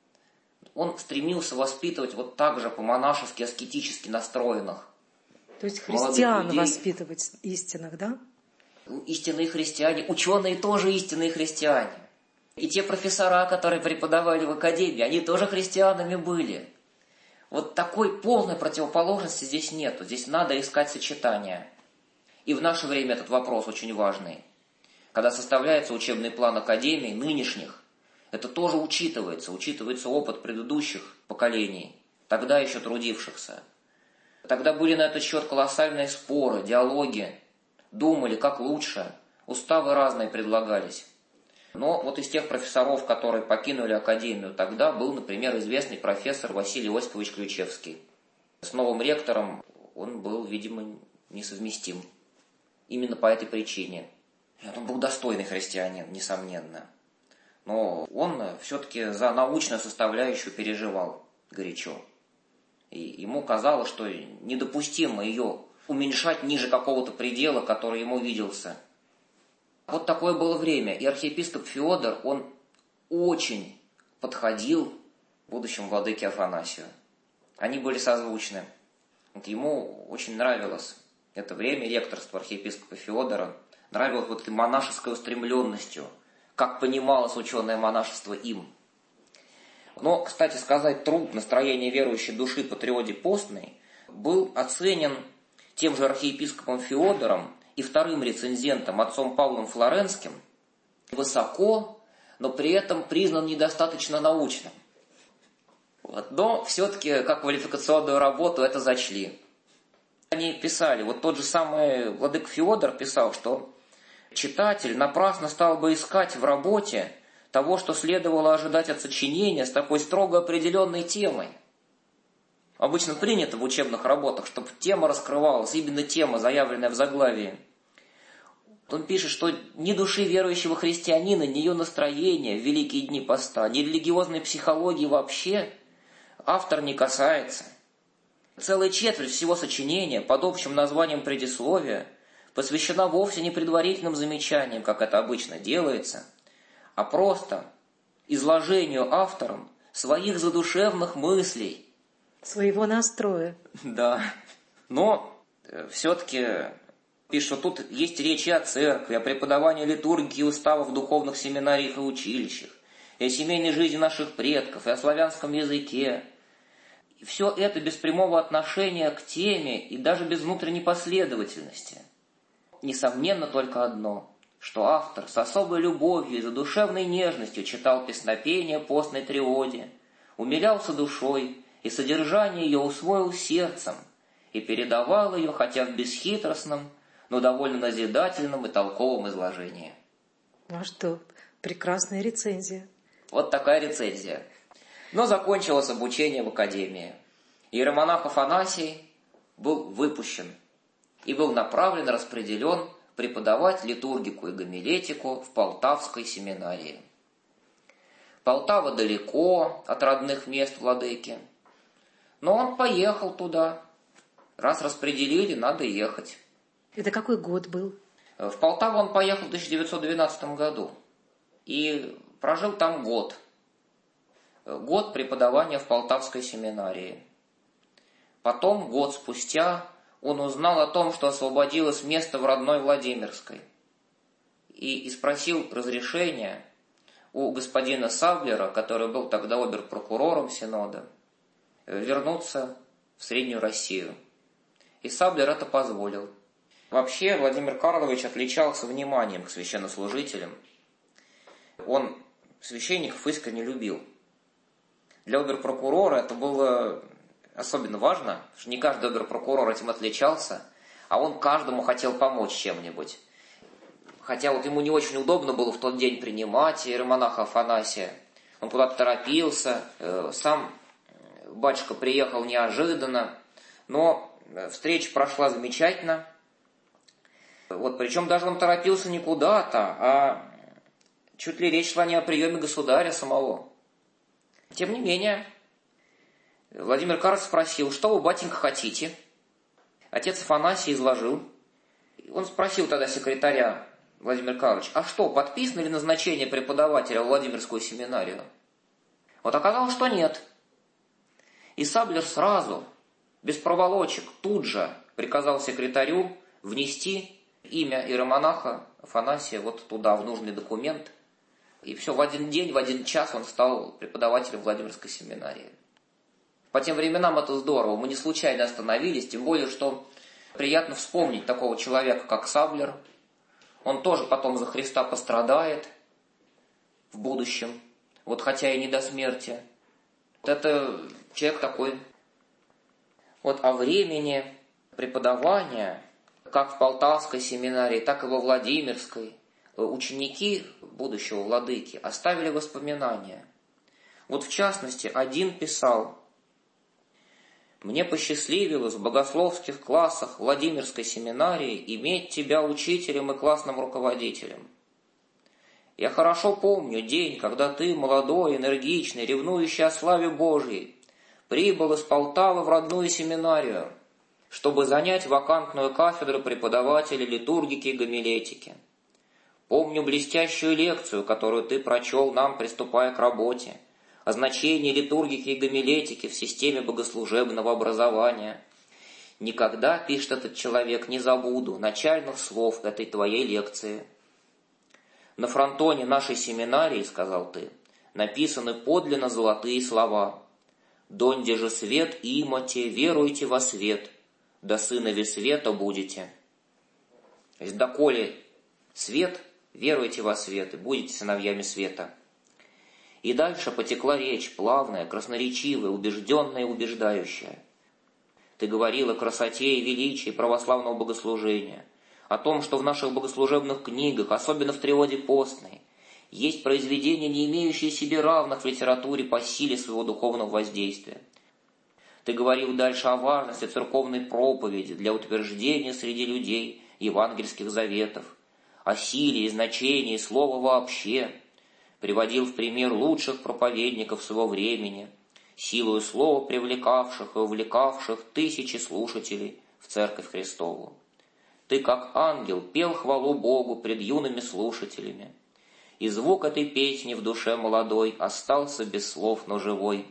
Speaker 3: Он стремился воспитывать вот так же по-монашески, аскетически настроенных.
Speaker 2: То есть христиан воспитывать истинных, да?
Speaker 3: Истинные христиане, ученые тоже истинные христиане. И те профессора, которые преподавали в академии, они тоже христианами были. Вот такой полной противоположности здесь нету. Здесь надо искать сочетание. И в наше время этот вопрос очень важный. Когда составляется учебный план академий нынешних, это тоже учитывается опыт предыдущих поколений, тогда еще трудившихся. Тогда были на этот счет колоссальные споры, диалоги, думали, как лучше, уставы разные предлагались. Но вот из тех профессоров, которые покинули академию тогда, был, например, известный профессор Василий Осипович Ключевский. С новым ректором он был, видимо, несовместим. Именно по этой причине. Он был достойный христианин, несомненно. Но он все-таки за научную составляющую переживал горячо. И ему казалось, что недопустимо ее уменьшать ниже какого-то предела, который ему виделся. Вот такое было время. И архиепископ Феодор, он очень подходил к будущему владыке Афанасию. Они были созвучны. Вот ему очень нравилось это время ректорства архиепископа Феодора, нравилось вот этой монашеской устремленностью, как понималось ученое монашество им. Но, кстати сказать, труд «Настроение верующей души по триоде постной» был оценен тем же архиепископом Феодором и вторым рецензентом отцом Павлом Флоренским высоко, но при этом признан недостаточно научным. Вот. Но все-таки как квалификационную работу это зачли. Они писали, вот тот же самый владыка Феодор писал, что читатель напрасно стал бы искать в работе того, что следовало ожидать от сочинения с такой строго определенной темой. Обычно принято в учебных работах, чтобы тема раскрывалась, именно тема, заявленная в заглавии. Он пишет, что ни души верующего христианина, ни ее настроения в великие дни поста, ни религиозной психологии вообще автор не касается. Целая четверть всего сочинения под общим названием предисловия посвящена вовсе не предварительным замечаниям, как это обычно делается, а просто изложению автором своих задушевных мыслей.
Speaker 2: Своего настроя.
Speaker 3: Да. Но все-таки пишет, что тут есть речь и о церкви, о преподавании литургии и уставов в духовных семинариях и училищах, и о семейной жизни наших предков, и о славянском языке. И все это без прямого отношения к теме и даже без внутренней последовательности. Несомненно только одно, что автор с особой любовью и задушевной нежностью читал песнопения постной триоде, умилялся душой и содержание ее усвоил сердцем и передавал ее, хотя в бесхитростном, но довольно назидательном и толковом изложении.
Speaker 2: А что, прекрасная рецензия.
Speaker 3: Вот такая рецензия. Но закончилось обучение в академии. Иеромонах Афанасий был выпущен и был направлен, распределен преподавать литургику и гомилетику в Полтавской семинарии. Полтава далеко от родных мест владыки, но он поехал туда. Раз распределили, надо ехать.
Speaker 2: Это какой год был?
Speaker 3: В Полтаву он поехал в 1912 году и прожил там год. Год преподавания в Полтавской семинарии. Потом, год спустя, он узнал о том, что освободилось место в родной Владимирской. И спросил разрешения у господина Саблера, который был тогда обер-прокурором Синода, вернуться в Среднюю Россию. И Саблер это позволил. Вообще Владимир Карлович отличался вниманием к священнослужителям. Он священников искренне любил. Для обер-прокурора это было особенно важно, что не каждый обер-прокурор этим отличался, а он каждому хотел помочь чем-нибудь. Хотя вот ему не очень удобно было в тот день принимать иеромонаха Афанасия. Он куда-то торопился, сам батюшка приехал неожиданно, но встреча прошла замечательно. Вот, причем даже он торопился не куда-то, а чуть ли речь шла не о приеме государя самого. Тем не менее, Владимир Карлович спросил, что вы, батенька, хотите? Отец Афанасий изложил. Он спросил тогда секретаря: Владимир Карлович, а что, подписано ли назначение преподавателя в Владимирскую семинарию? Вот оказалось, что нет. И Саблер сразу, без проволочек, тут же приказал секретарю внести имя иеромонаха Афанасия вот туда, в нужный документ. И все, в один день, в один час он стал преподавателем Владимирской семинарии. По тем временам это здорово, мы не случайно остановились, тем более, что приятно вспомнить такого человека, как Саблер. Он тоже потом за Христа пострадает в будущем, вот хотя и не до смерти. Вот это человек такой. Вот о времени преподавания, как в Полтавской семинарии, так и во Владимирской, ученики будущего владыки оставили воспоминания. Вот в частности, один писал: «Мне посчастливилось в богословских классах Владимирской семинарии иметь тебя учителем и классным руководителем. Я хорошо помню день, когда ты, молодой, энергичный, ревнующий о славе Божьей, прибыл из Полтавы в родную семинарию, чтобы занять вакантную кафедру преподавателя литургики и гомилетики. Помню блестящую лекцию, которую ты прочел нам, приступая к работе, о значении литургики и гомилетики в системе богослужебного образования. Никогда, пишет этот человек, не забуду начальных слов этой твоей лекции. На фронтоне нашей семинарии, сказал ты, написаны подлинно золотые слова. Донде же свет имоте, веруйте во свет, да сынови света будете. То есть, доколе свет, веруйте во свет, и будете сыновьями света. И дальше потекла речь, плавная, красноречивая, убежденная и убеждающая. Ты говорил о красоте и величии православного богослужения, о том, что в наших богослужебных книгах, особенно в Триоде постной, есть произведения, не имеющие себе равных в литературе по силе своего духовного воздействия. Ты говорил дальше о важности церковной проповеди для утверждения среди людей евангельских заветов, о силе и значении слова вообще, приводил в пример лучших проповедников своего времени, силою слова привлекавших и увлекавших тысячи слушателей в Церковь Христову. Ты, как ангел, пел хвалу Богу пред юными слушателями, и звук этой песни в душе молодой остался без слов, но живой.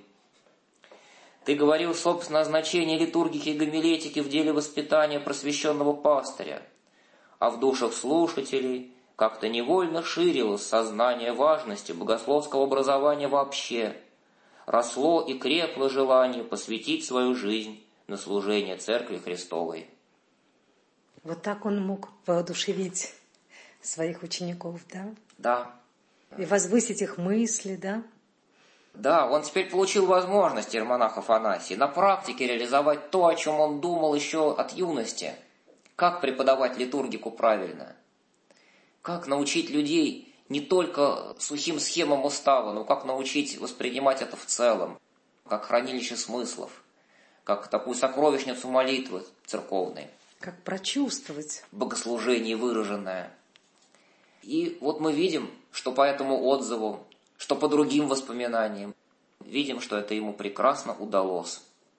Speaker 3: Ты говорил, собственно, о значении литургики и гомилетики в деле воспитания просвещенного пастыря, а в душах слушателей как-то невольно ширилось сознание важности богословского образования вообще, росло и крепло желание посвятить свою жизнь на служение Церкви Христовой.
Speaker 2: Вот так он мог воодушевить своих учеников, да?
Speaker 3: Да.
Speaker 2: И возвысить их мысли, да?
Speaker 3: Да, он теперь получил возможность, иеромонах Афанасий, на практике реализовать то, о чем он думал еще от юности. Как преподавать литургику правильно? Как научить людей не только сухим схемам устава, но как научить воспринимать это в целом, как хранилище смыслов, как такую сокровищницу молитвы церковной.
Speaker 2: Как прочувствовать.
Speaker 3: Богослужение выраженное. И вот мы видим, что по этому отзыву, что по другим воспоминаниям, видим, что это ему прекрасно удалось.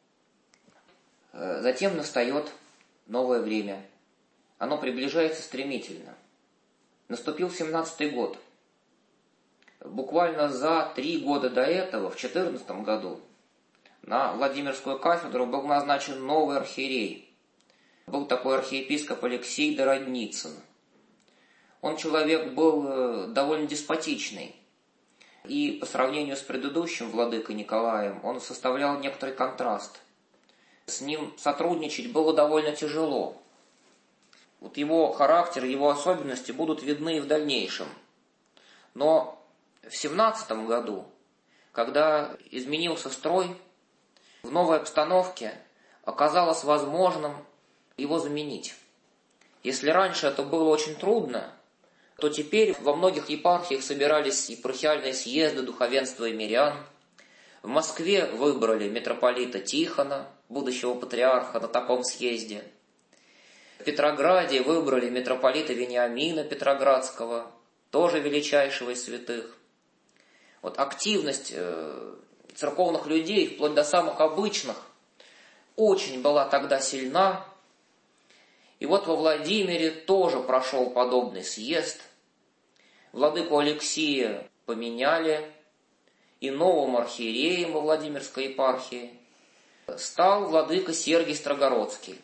Speaker 3: Затем настает новое время. Оно приближается стремительно. Наступил 17-й год. Буквально за 3 года до этого, в 14 году, на Владимирскую кафедру был назначен новый архиерей. Был такой архиепископ Алексей Дородницын. Он человек был довольно деспотичный. И по сравнению с предыдущим владыкой Николаем он составлял некоторый контраст. С ним сотрудничать было довольно тяжело. Вот его характер, его особенности будут видны и в дальнейшем. Но в 17 году, когда изменился строй, в новой обстановке оказалось возможным его заменить. Если раньше это было очень трудно, то теперь во многих епархиях собирались епархиальные съезды духовенства и мирян. В Москве выбрали митрополита Тихона, будущего патриарха, на таком съезде. В Петрограде выбрали митрополита Вениамина Петроградского, тоже величайшего из святых. Вот активность церковных людей, вплоть до самых обычных, очень была тогда сильна. И вот во Владимире тоже прошел подобный съезд. Владыку Алексия поменяли, и новым архиереем во Владимирской епархии стал владыка Сергий Строгородский.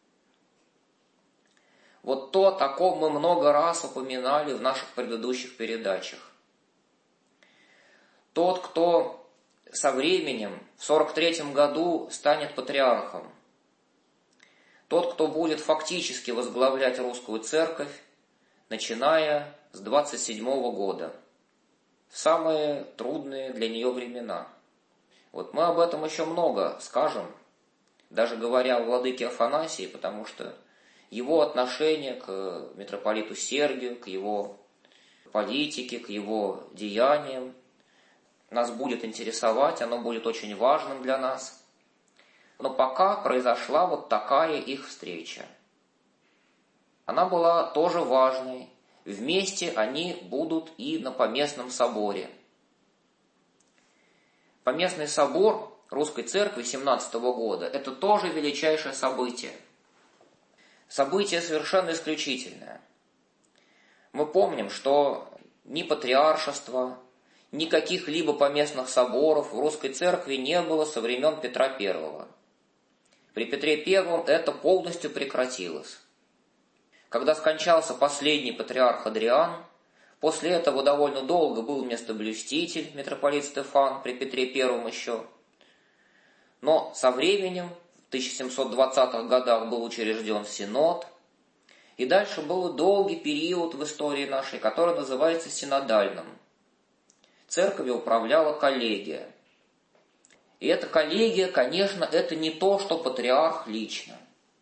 Speaker 3: Вот то, о ком мы много раз упоминали в наших предыдущих передачах. Тот, кто со временем в 43 году станет патриархом. Тот, кто будет фактически возглавлять русскую церковь, начиная с 27 года, в самые трудные для нее времена. Вот мы об этом еще много скажем, даже говоря о владыке Афанасии, потому что его отношение к митрополиту Сергию, к его политике, к его деяниям нас будет интересовать, оно будет очень важным для нас. Но пока произошла вот такая их встреча. Она была тоже важной. Вместе они будут и на Поместном соборе. Поместный собор Русской Церкви 17 года – это тоже величайшее событие. Событие совершенно исключительное. Мы помним, что ни патриаршества, ни каких-либо поместных соборов в Русской Церкви не было со времен Петра I. При Петре I это полностью прекратилось. Когда скончался последний патриарх Адриан, после этого довольно долго был местоблюститель, митрополит Стефан, при Петре I еще. Но со временем, в 1720-х годах был учрежден Синод, и дальше был долгий период в истории нашей, который называется синодальным. Церковью управляла коллегия. И эта коллегия, конечно, это не то, что патриарх лично.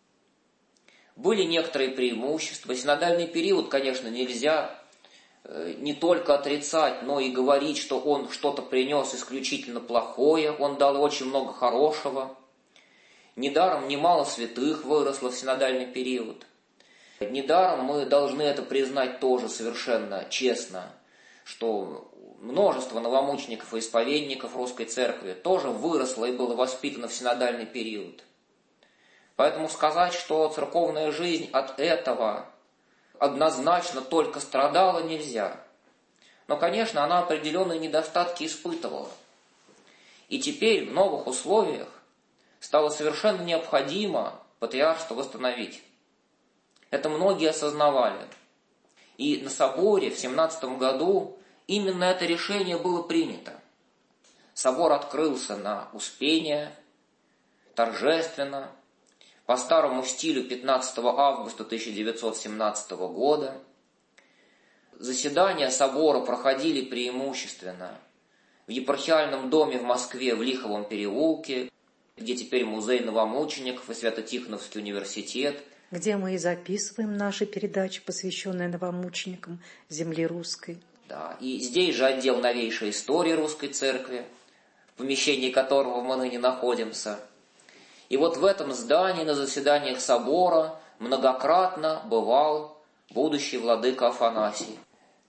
Speaker 3: Были некоторые преимущества. Синодальный период, конечно, нельзя не только отрицать, но и говорить, что он что-то принес исключительно плохое. Он дал очень много хорошего. Недаром немало святых выросло в синодальный период. Недаром мы должны это признать тоже совершенно честно, что множество новомучеников и исповедников Русской Церкви тоже выросло и было воспитано в синодальный период. Поэтому сказать, что церковная жизнь от этого однозначно только страдала, нельзя. Но, конечно, она определенные недостатки испытывала. И теперь в новых условиях стало совершенно необходимо патриаршество восстановить. Это многие осознавали. И на соборе в 17 году именно это решение было принято. Собор открылся на Успение, торжественно, по старому стилю 15 августа 1917 года. Заседания собора проходили преимущественно в епархиальном доме в Москве в Лиховом переулке, где теперь музей новомучеников и Свято-Тихоновский университет.
Speaker 2: Где мы и записываем наши передачи, посвященные новомученикам земли русской.
Speaker 3: Да, и здесь же отдел новейшей истории Русской Церкви, в помещении которого мы ныне находимся. И вот в этом здании на заседаниях собора многократно бывал будущий владыка Афанасий.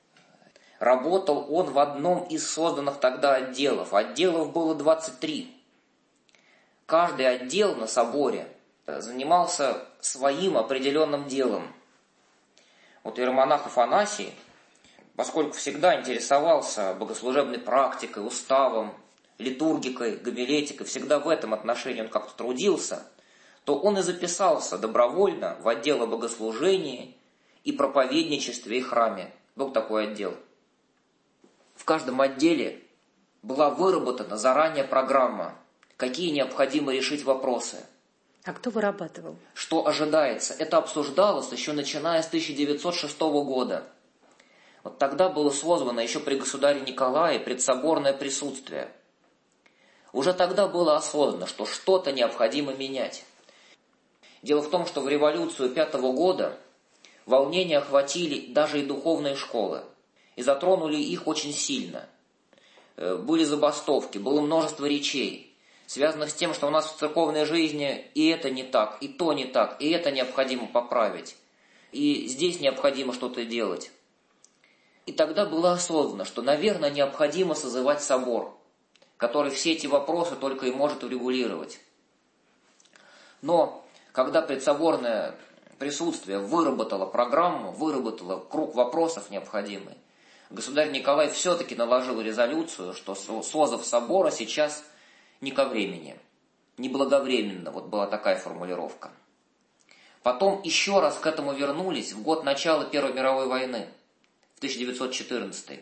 Speaker 3: Работал он в одном из созданных тогда отделов. Отделов было 23. Каждый отдел на соборе занимался своим определенным делом. Вот иеромонах Афанасий, поскольку всегда интересовался богослужебной практикой, уставом, литургикой, гомилетикой, всегда в этом отношении он как-то трудился, то он и записался добровольно в отдел о богослужении и проповедничестве и храме. Был такой отдел. В каждом отделе была выработана заранее программа, какие необходимо решить вопросы.
Speaker 2: А кто вырабатывал?
Speaker 3: Что ожидается? Это обсуждалось еще начиная с 1906 года. Вот тогда было созвано еще при государе Николае предсоборное присутствие. Уже тогда было осознано, что что-то необходимо менять. Дело в том, что в революцию 5 года волнения охватили даже и духовные школы и затронули их очень сильно. Были забастовки, было множество речей, связанных с тем, что у нас в церковной жизни и это не так, и то не так, и это необходимо поправить, и здесь необходимо что-то делать. И тогда было осознано, что, наверное, необходимо созывать собор, который все эти вопросы только и может урегулировать. Но когда предсоборное присутствие выработало программу, выработало круг вопросов необходимый, государь Николай все-таки наложил резолюцию, что созыв собора сейчас не ко времени, неблаговременно, вот была такая формулировка. Потом еще раз к этому вернулись в год начала Первой мировой войны, в 1914.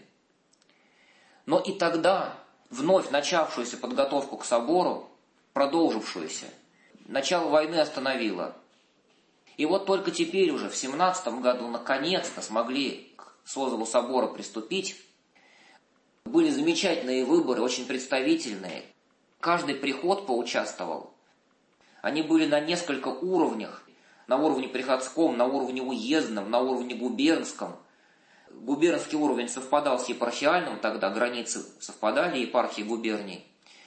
Speaker 3: Но и тогда вновь начавшуюся подготовку к собору, продолжившуюся, начало войны остановило. И вот только теперь уже, в 17 году, наконец-то смогли к созыву собора приступить. Были замечательные выборы, очень представительные. Каждый приход поучаствовал. Они были на несколько уровнях. На уровне приходском, на уровне уездном, на уровне губернском. Губернский уровень совпадал с епархиальным, тогда границы совпадали, епархии губерний.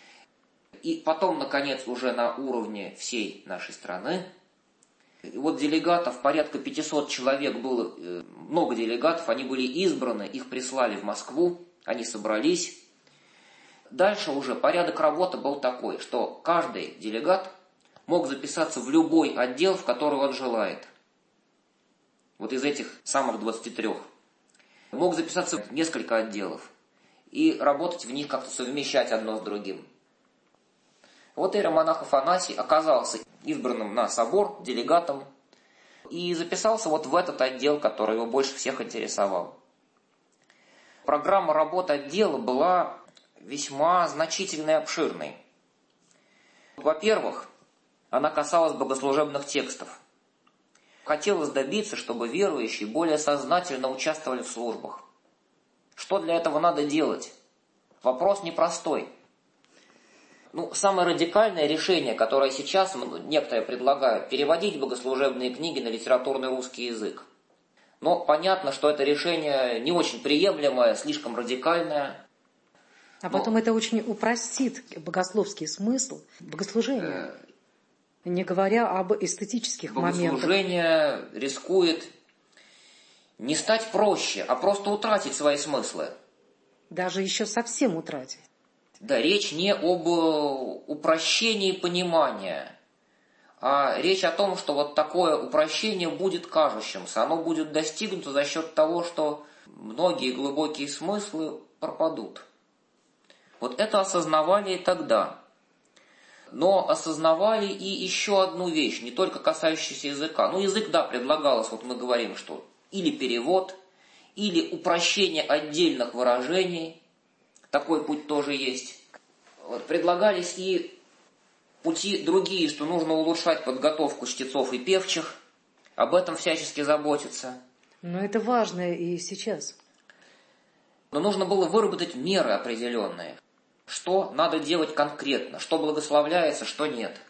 Speaker 3: И потом, наконец, уже на уровне всей нашей страны. И вот делегатов, порядка 500 человек было, много делегатов, они были избраны, их прислали в Москву, они собрались. Дальше уже порядок работы был такой, что каждый делегат мог записаться в любой отдел, в который он желает. Вот из этих самых 23. Мог записаться в несколько отделов и работать в них, как-то совмещать одно с другим. Вот иеромонах Афанасий оказался избранным на собор делегатом и записался вот в этот отдел, который его больше всех интересовал. Программа работы отдела была весьма значительной и обширной. Во-первых, она касалась богослужебных текстов. Хотелось добиться, чтобы верующие более сознательно участвовали в службах. Что для этого надо делать? Вопрос непростой. Самое радикальное решение, которое сейчас некоторые предлагают, переводить богослужебные книги на литературный русский язык. Но понятно, что это решение не очень приемлемое, слишком радикальное.
Speaker 2: А потом это очень упростит богословский смысл богослужения. Не говоря об эстетических моментах.
Speaker 3: Богослужение рискует не стать проще, а просто утратить свои смыслы.
Speaker 2: Даже еще совсем утратить.
Speaker 3: Да, речь не об упрощении понимания, а речь о том, что вот такое упрощение будет кажущимся. Оно будет достигнуто за счет того, что многие глубокие смыслы пропадут. Вот это осознавали и тогда. Но осознавали и еще одну вещь, не только касающуюся языка. Язык, да, предлагалось, вот мы говорим, что или перевод, или упрощение отдельных выражений. Такой путь тоже есть. Вот, предлагались и пути другие, что нужно улучшать подготовку чтецов и певчих. Об этом всячески заботиться.
Speaker 2: Но это важно и сейчас.
Speaker 3: Но нужно было выработать меры определенные. Что надо делать конкретно, что благословляется, что нет.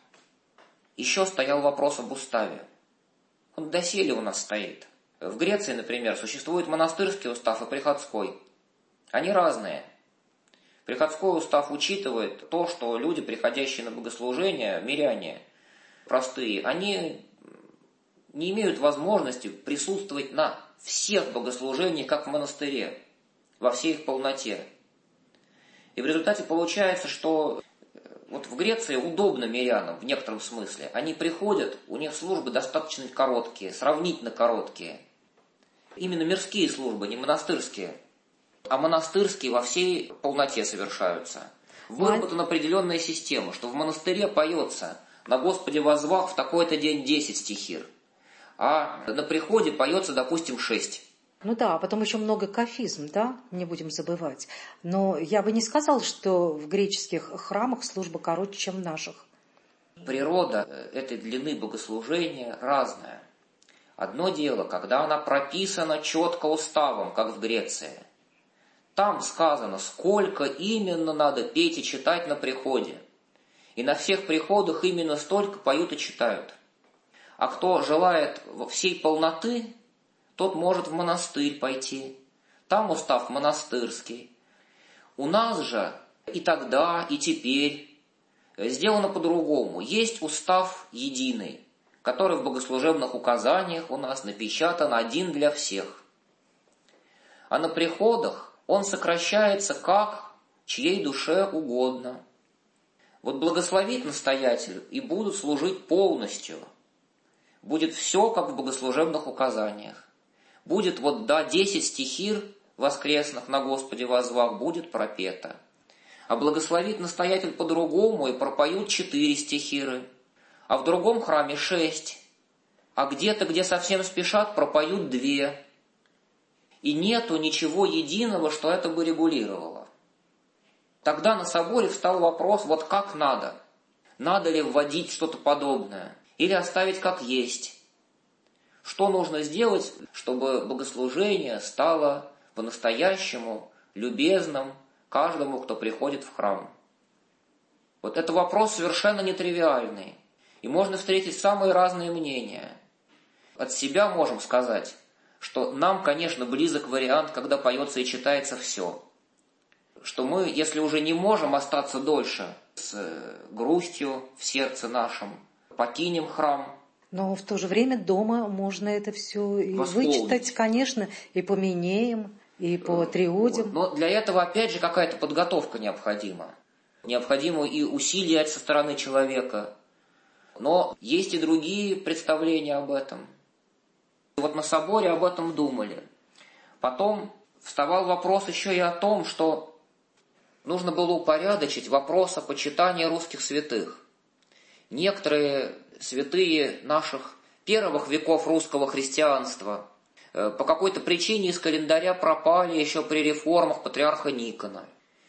Speaker 3: Еще стоял вопрос об уставе. Он доселе у нас стоит. В Греции, например, существует монастырский устав и приходской. Они разные. Приходской устав учитывает то, что люди, приходящие на богослужение, миряне, простые, они не имеют возможности присутствовать на всех богослужениях, как в монастыре, во всей их полноте. И в результате получается, что вот в Греции удобно мирянам в некотором смысле. Они приходят, у них службы достаточно короткие, сравнительно короткие. Именно мирские службы, не монастырские. А монастырские во всей полноте совершаются. Выработана определенная система, что в монастыре поется «На Господе воззвав в такой-то день 10 стихир», а на приходе поется, допустим, 6.
Speaker 2: Ну да, а потом еще много кафизм, да, не будем забывать. Но я бы не сказал, что в греческих храмах служба короче, чем в наших.
Speaker 3: Природа этой длины богослужения разная. Одно дело, когда она прописана четко уставом, как в Греции. Там сказано, сколько именно надо петь и читать на приходе. И на всех приходах именно столько поют и читают. А кто желает всей полноты, тот может в монастырь пойти. Там устав монастырский. У нас же и тогда, и теперь сделано по-другому. Есть устав единый, который в богослужебных указаниях у нас напечатан один для всех. А на приходах он сокращается как чьей душе угодно. Вот благословит настоятель и будут служить полностью. Будет все, как в богослужебных указаниях. Будет 10 стихир воскресных на Господе воззвав, будет пропето. А благословит настоятель по-другому, и пропоют 4 стихиры. А в другом храме 6. А где-то, где совсем спешат, пропоют 2. И нету ничего единого, что это бы регулировало. Тогда на соборе встал вопрос, как надо. Надо ли вводить что-то подобное? Или оставить как есть? Что нужно сделать, чтобы богослужение стало по-настоящему любезным каждому, кто приходит в храм? Вот это вопрос совершенно нетривиальный. И можно встретить самые разные мнения. От себя можем сказать, что нам, конечно, близок вариант, когда поется и читается все. Что мы, если уже не можем остаться дольше с грустью в сердце нашем, покинем храм.
Speaker 2: Но в то же время дома можно это все и вычитать, конечно, и по Минеям, и по Триодям.
Speaker 3: Но для этого, опять же, какая-то подготовка необходима. Необходимо и усилия со стороны человека. Но есть и другие представления об этом. На соборе об этом думали. Потом вставал вопрос еще и о том, что нужно было упорядочить вопрос о почитании русских святых. Некоторые святые наших первых веков русского христианства по какой-то причине из календаря пропали еще при реформах патриарха Никона.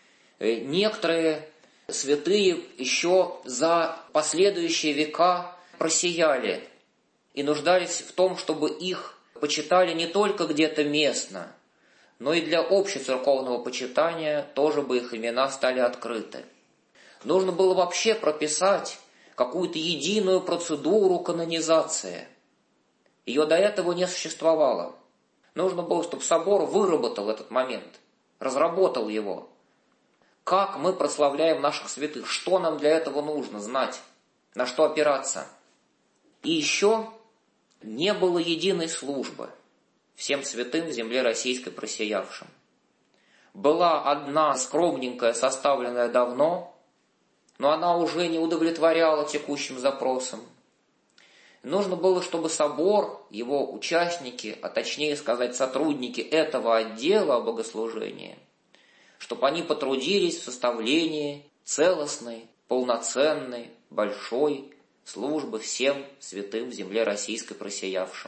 Speaker 3: Некоторые святые еще за последующие века просияли и нуждались в том, чтобы их почитали не только где-то местно, но и для общецерковного почитания тоже бы их имена стали открыты. Нужно было вообще прописать какую-то единую процедуру канонизации. Ее до этого не существовало. Нужно было, чтобы собор выработал этот момент, разработал его. Как мы прославляем наших святых, что нам для этого нужно знать, на что опираться. И еще не было единой службы всем святым в земле российской просиявшим. Была одна скромненькая, составленная давно, но она уже не удовлетворяла текущим запросам. Нужно было, чтобы собор, его участники, а точнее сказать сотрудники этого отдела богослужения, чтобы они потрудились в составлении целостной, полноценной, большой службы всем святым в земле российской просиявшим.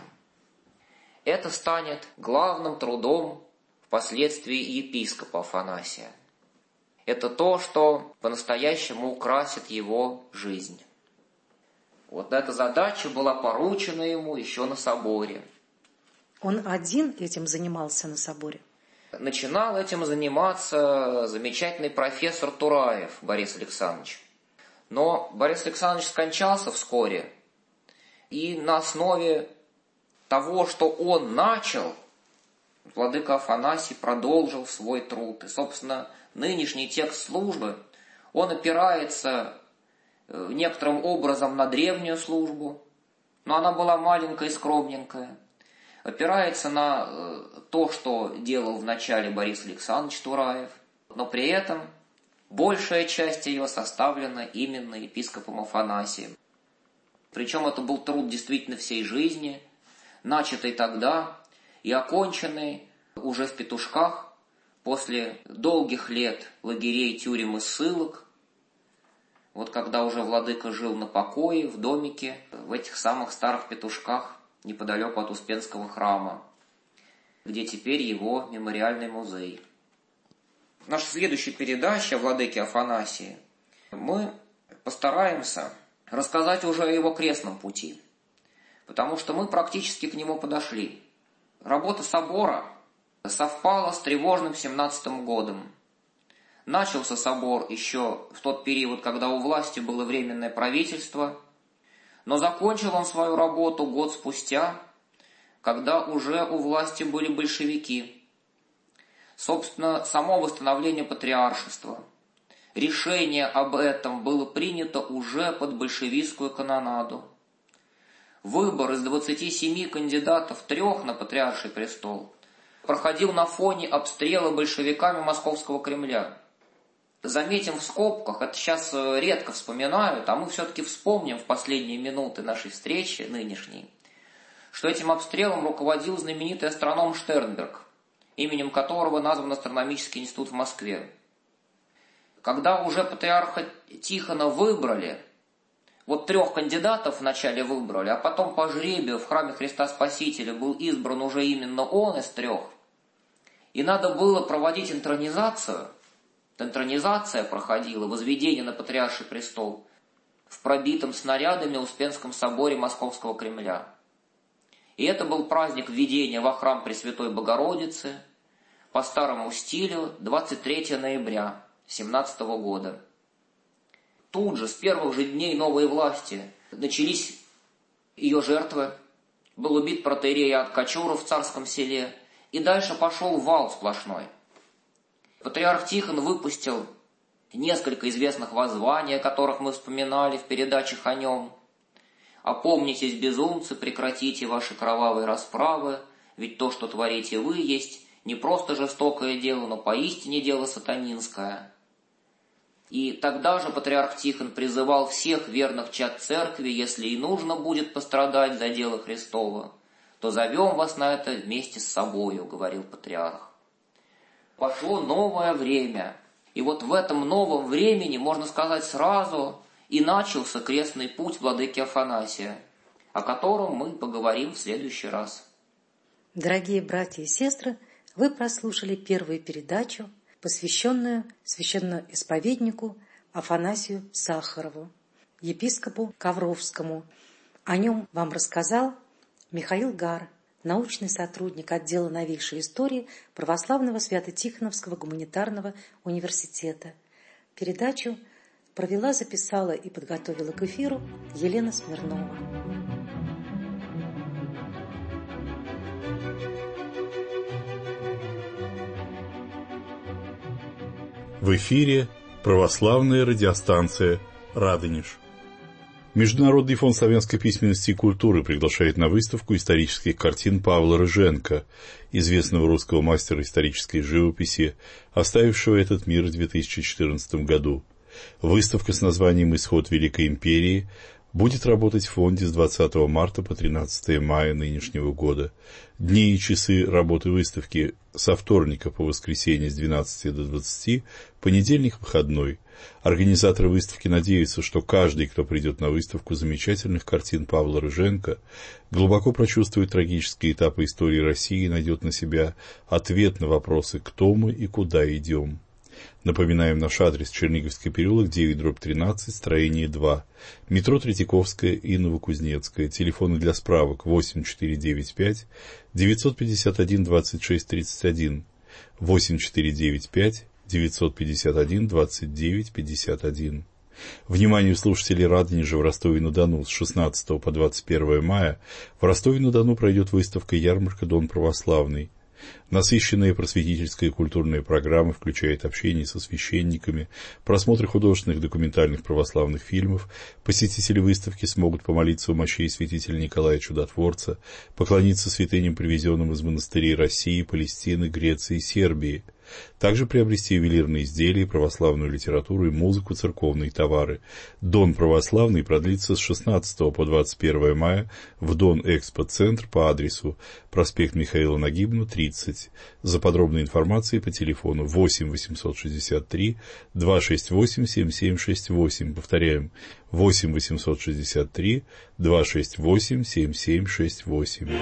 Speaker 3: Это станет главным трудом впоследствии епископа Афанасия. Это то, что по-настоящему украсит его жизнь. Эта задача была поручена ему еще на соборе.
Speaker 2: Он один этим занимался на соборе?
Speaker 3: Начинал этим заниматься замечательный профессор Тураев Борис Александрович. Но Борис Александрович скончался вскоре, и на основе того, что он начал, владыка Афанасий продолжил свой труд. И, собственно, нынешний текст службы, он опирается некоторым образом на древнюю службу, но она была маленькая и скромненькая. Опирается на то, что делал вначале Борис Александрович Тураев, но при этом большая часть ее составлена именно епископом Афанасием. Причем это был труд действительно всей жизни, начатый тогда и оконченный уже в Петушках после долгих лет лагерей, тюрем и ссылок. Когда уже владыка жил на покое, в домике, в этих самых старых Петушках, неподалеку от Успенского храма. где теперь его мемориальный музей. В нашей следующей передаче о владыке Афанасии мы постараемся рассказать уже о его крестном пути, потому что мы практически к нему подошли. Работа собора совпала с тревожным 17-м годом. Начался собор еще в тот период, когда у власти было временное правительство, но закончил он свою работу год спустя, когда уже у власти были большевики. Собственно, само восстановление патриаршества, решение об этом было принято уже под большевистскую канонаду. Выбор из 27 кандидатов 3 на патриарший престол проходил на фоне обстрела большевиками Московского Кремля. Заметим в скобках, это сейчас редко вспоминают, а мы все-таки вспомним в последние минуты нашей встречи нынешней, что этим обстрелом руководил знаменитый астроном Штернберг, именем которого назван Астрономический институт в Москве. Когда уже патриарха Тихона выбрали, вот 3 кандидатов вначале выбрали, а потом по жребию в храме Христа Спасителя был избран уже именно он из 3, и надо было проводить интронизацию. Интронизация проходила, возведение на патриарший престол, в пробитом снарядами Успенском соборе Московского Кремля. И это был праздник введения во храм Пресвятой Богородицы по старому стилю 23 ноября 17 года. Тут же, с первых же дней новой власти, начались ее жертвы. Был убит протоиерей Иоанн Кочуров в Царском Селе, и дальше пошел вал сплошной. Патриарх Тихон выпустил несколько известных воззваний, о которых мы вспоминали в передачах о нем. «Опомнитесь, безумцы, прекратите ваши кровавые расправы, ведь то, что творите вы, есть не просто жестокое дело, но поистине дело сатанинское». И тогда же патриарх Тихон призывал всех верных чад церкви, если и нужно будет пострадать за дело Христово, то зовем вас на это вместе с собою, говорил патриарх. Пошло новое время, и вот в этом новом времени, можно сказать, сразу и начался крестный путь владыки Афанасия, о котором мы поговорим в следующий раз.
Speaker 2: Дорогие братья и сестры, вы прослушали первую передачу, посвященную священноисповеднику Афанасию Сахарову, епископу Ковровскому. О нем вам рассказал Михаил Гар, научный сотрудник отдела новейшей истории Православного Свято-Тихоновского гуманитарного университета. Передачу провела, записала и подготовила к эфиру Елена Смирнова.
Speaker 4: В эфире православная радиостанция «Радонеж». Международный фонд славянской письменности и культуры приглашает на выставку исторических картин Павла Рыженко, известного русского мастера исторической живописи, оставившего этот мир в 2014 году. Выставка с названием «Исход Великой империи» будет работать в фонде с 20 марта по 13 мая нынешнего года. Дни и часы работы выставки со вторника по воскресенье с 12 до 20, понедельник выходной. Организаторы выставки надеются, что каждый, кто придет на выставку замечательных картин Павла Рыженко, глубоко прочувствует трагические этапы истории России и найдет на себя ответ на вопросы «Кто мы и куда идем?». Напоминаем наш адрес: Черниговский переулок, 9/13, строение 2, метро Третьяковская и Новокузнецкая. Телефоны для справок 8495 951 26 31, 8495 951 29 51. Вниманию слушателей Радонежа в Ростове-на-Дону с 16 по 21 мая в Ростове-на-Дону пройдет выставка-ярмарка «Дон православный». Насыщенная просветительская и культурная программа включает общение со священниками, просмотр художественных документальных православных фильмов. Посетители выставки смогут помолиться у мощей святителя Николая Чудотворца, поклониться святыням, привезенным из монастырей России, Палестины, Греции и Сербии. Также приобрести ювелирные изделия, православную литературу и музыку, церковные товары. Дон православный продлится с 16 по 21 мая в Дон-Экспо-центр по адресу проспект Михаила Нагибна, 30. За подробной информацией по телефону 8 863 268 7768. Повторяем, 8 863 268 7768.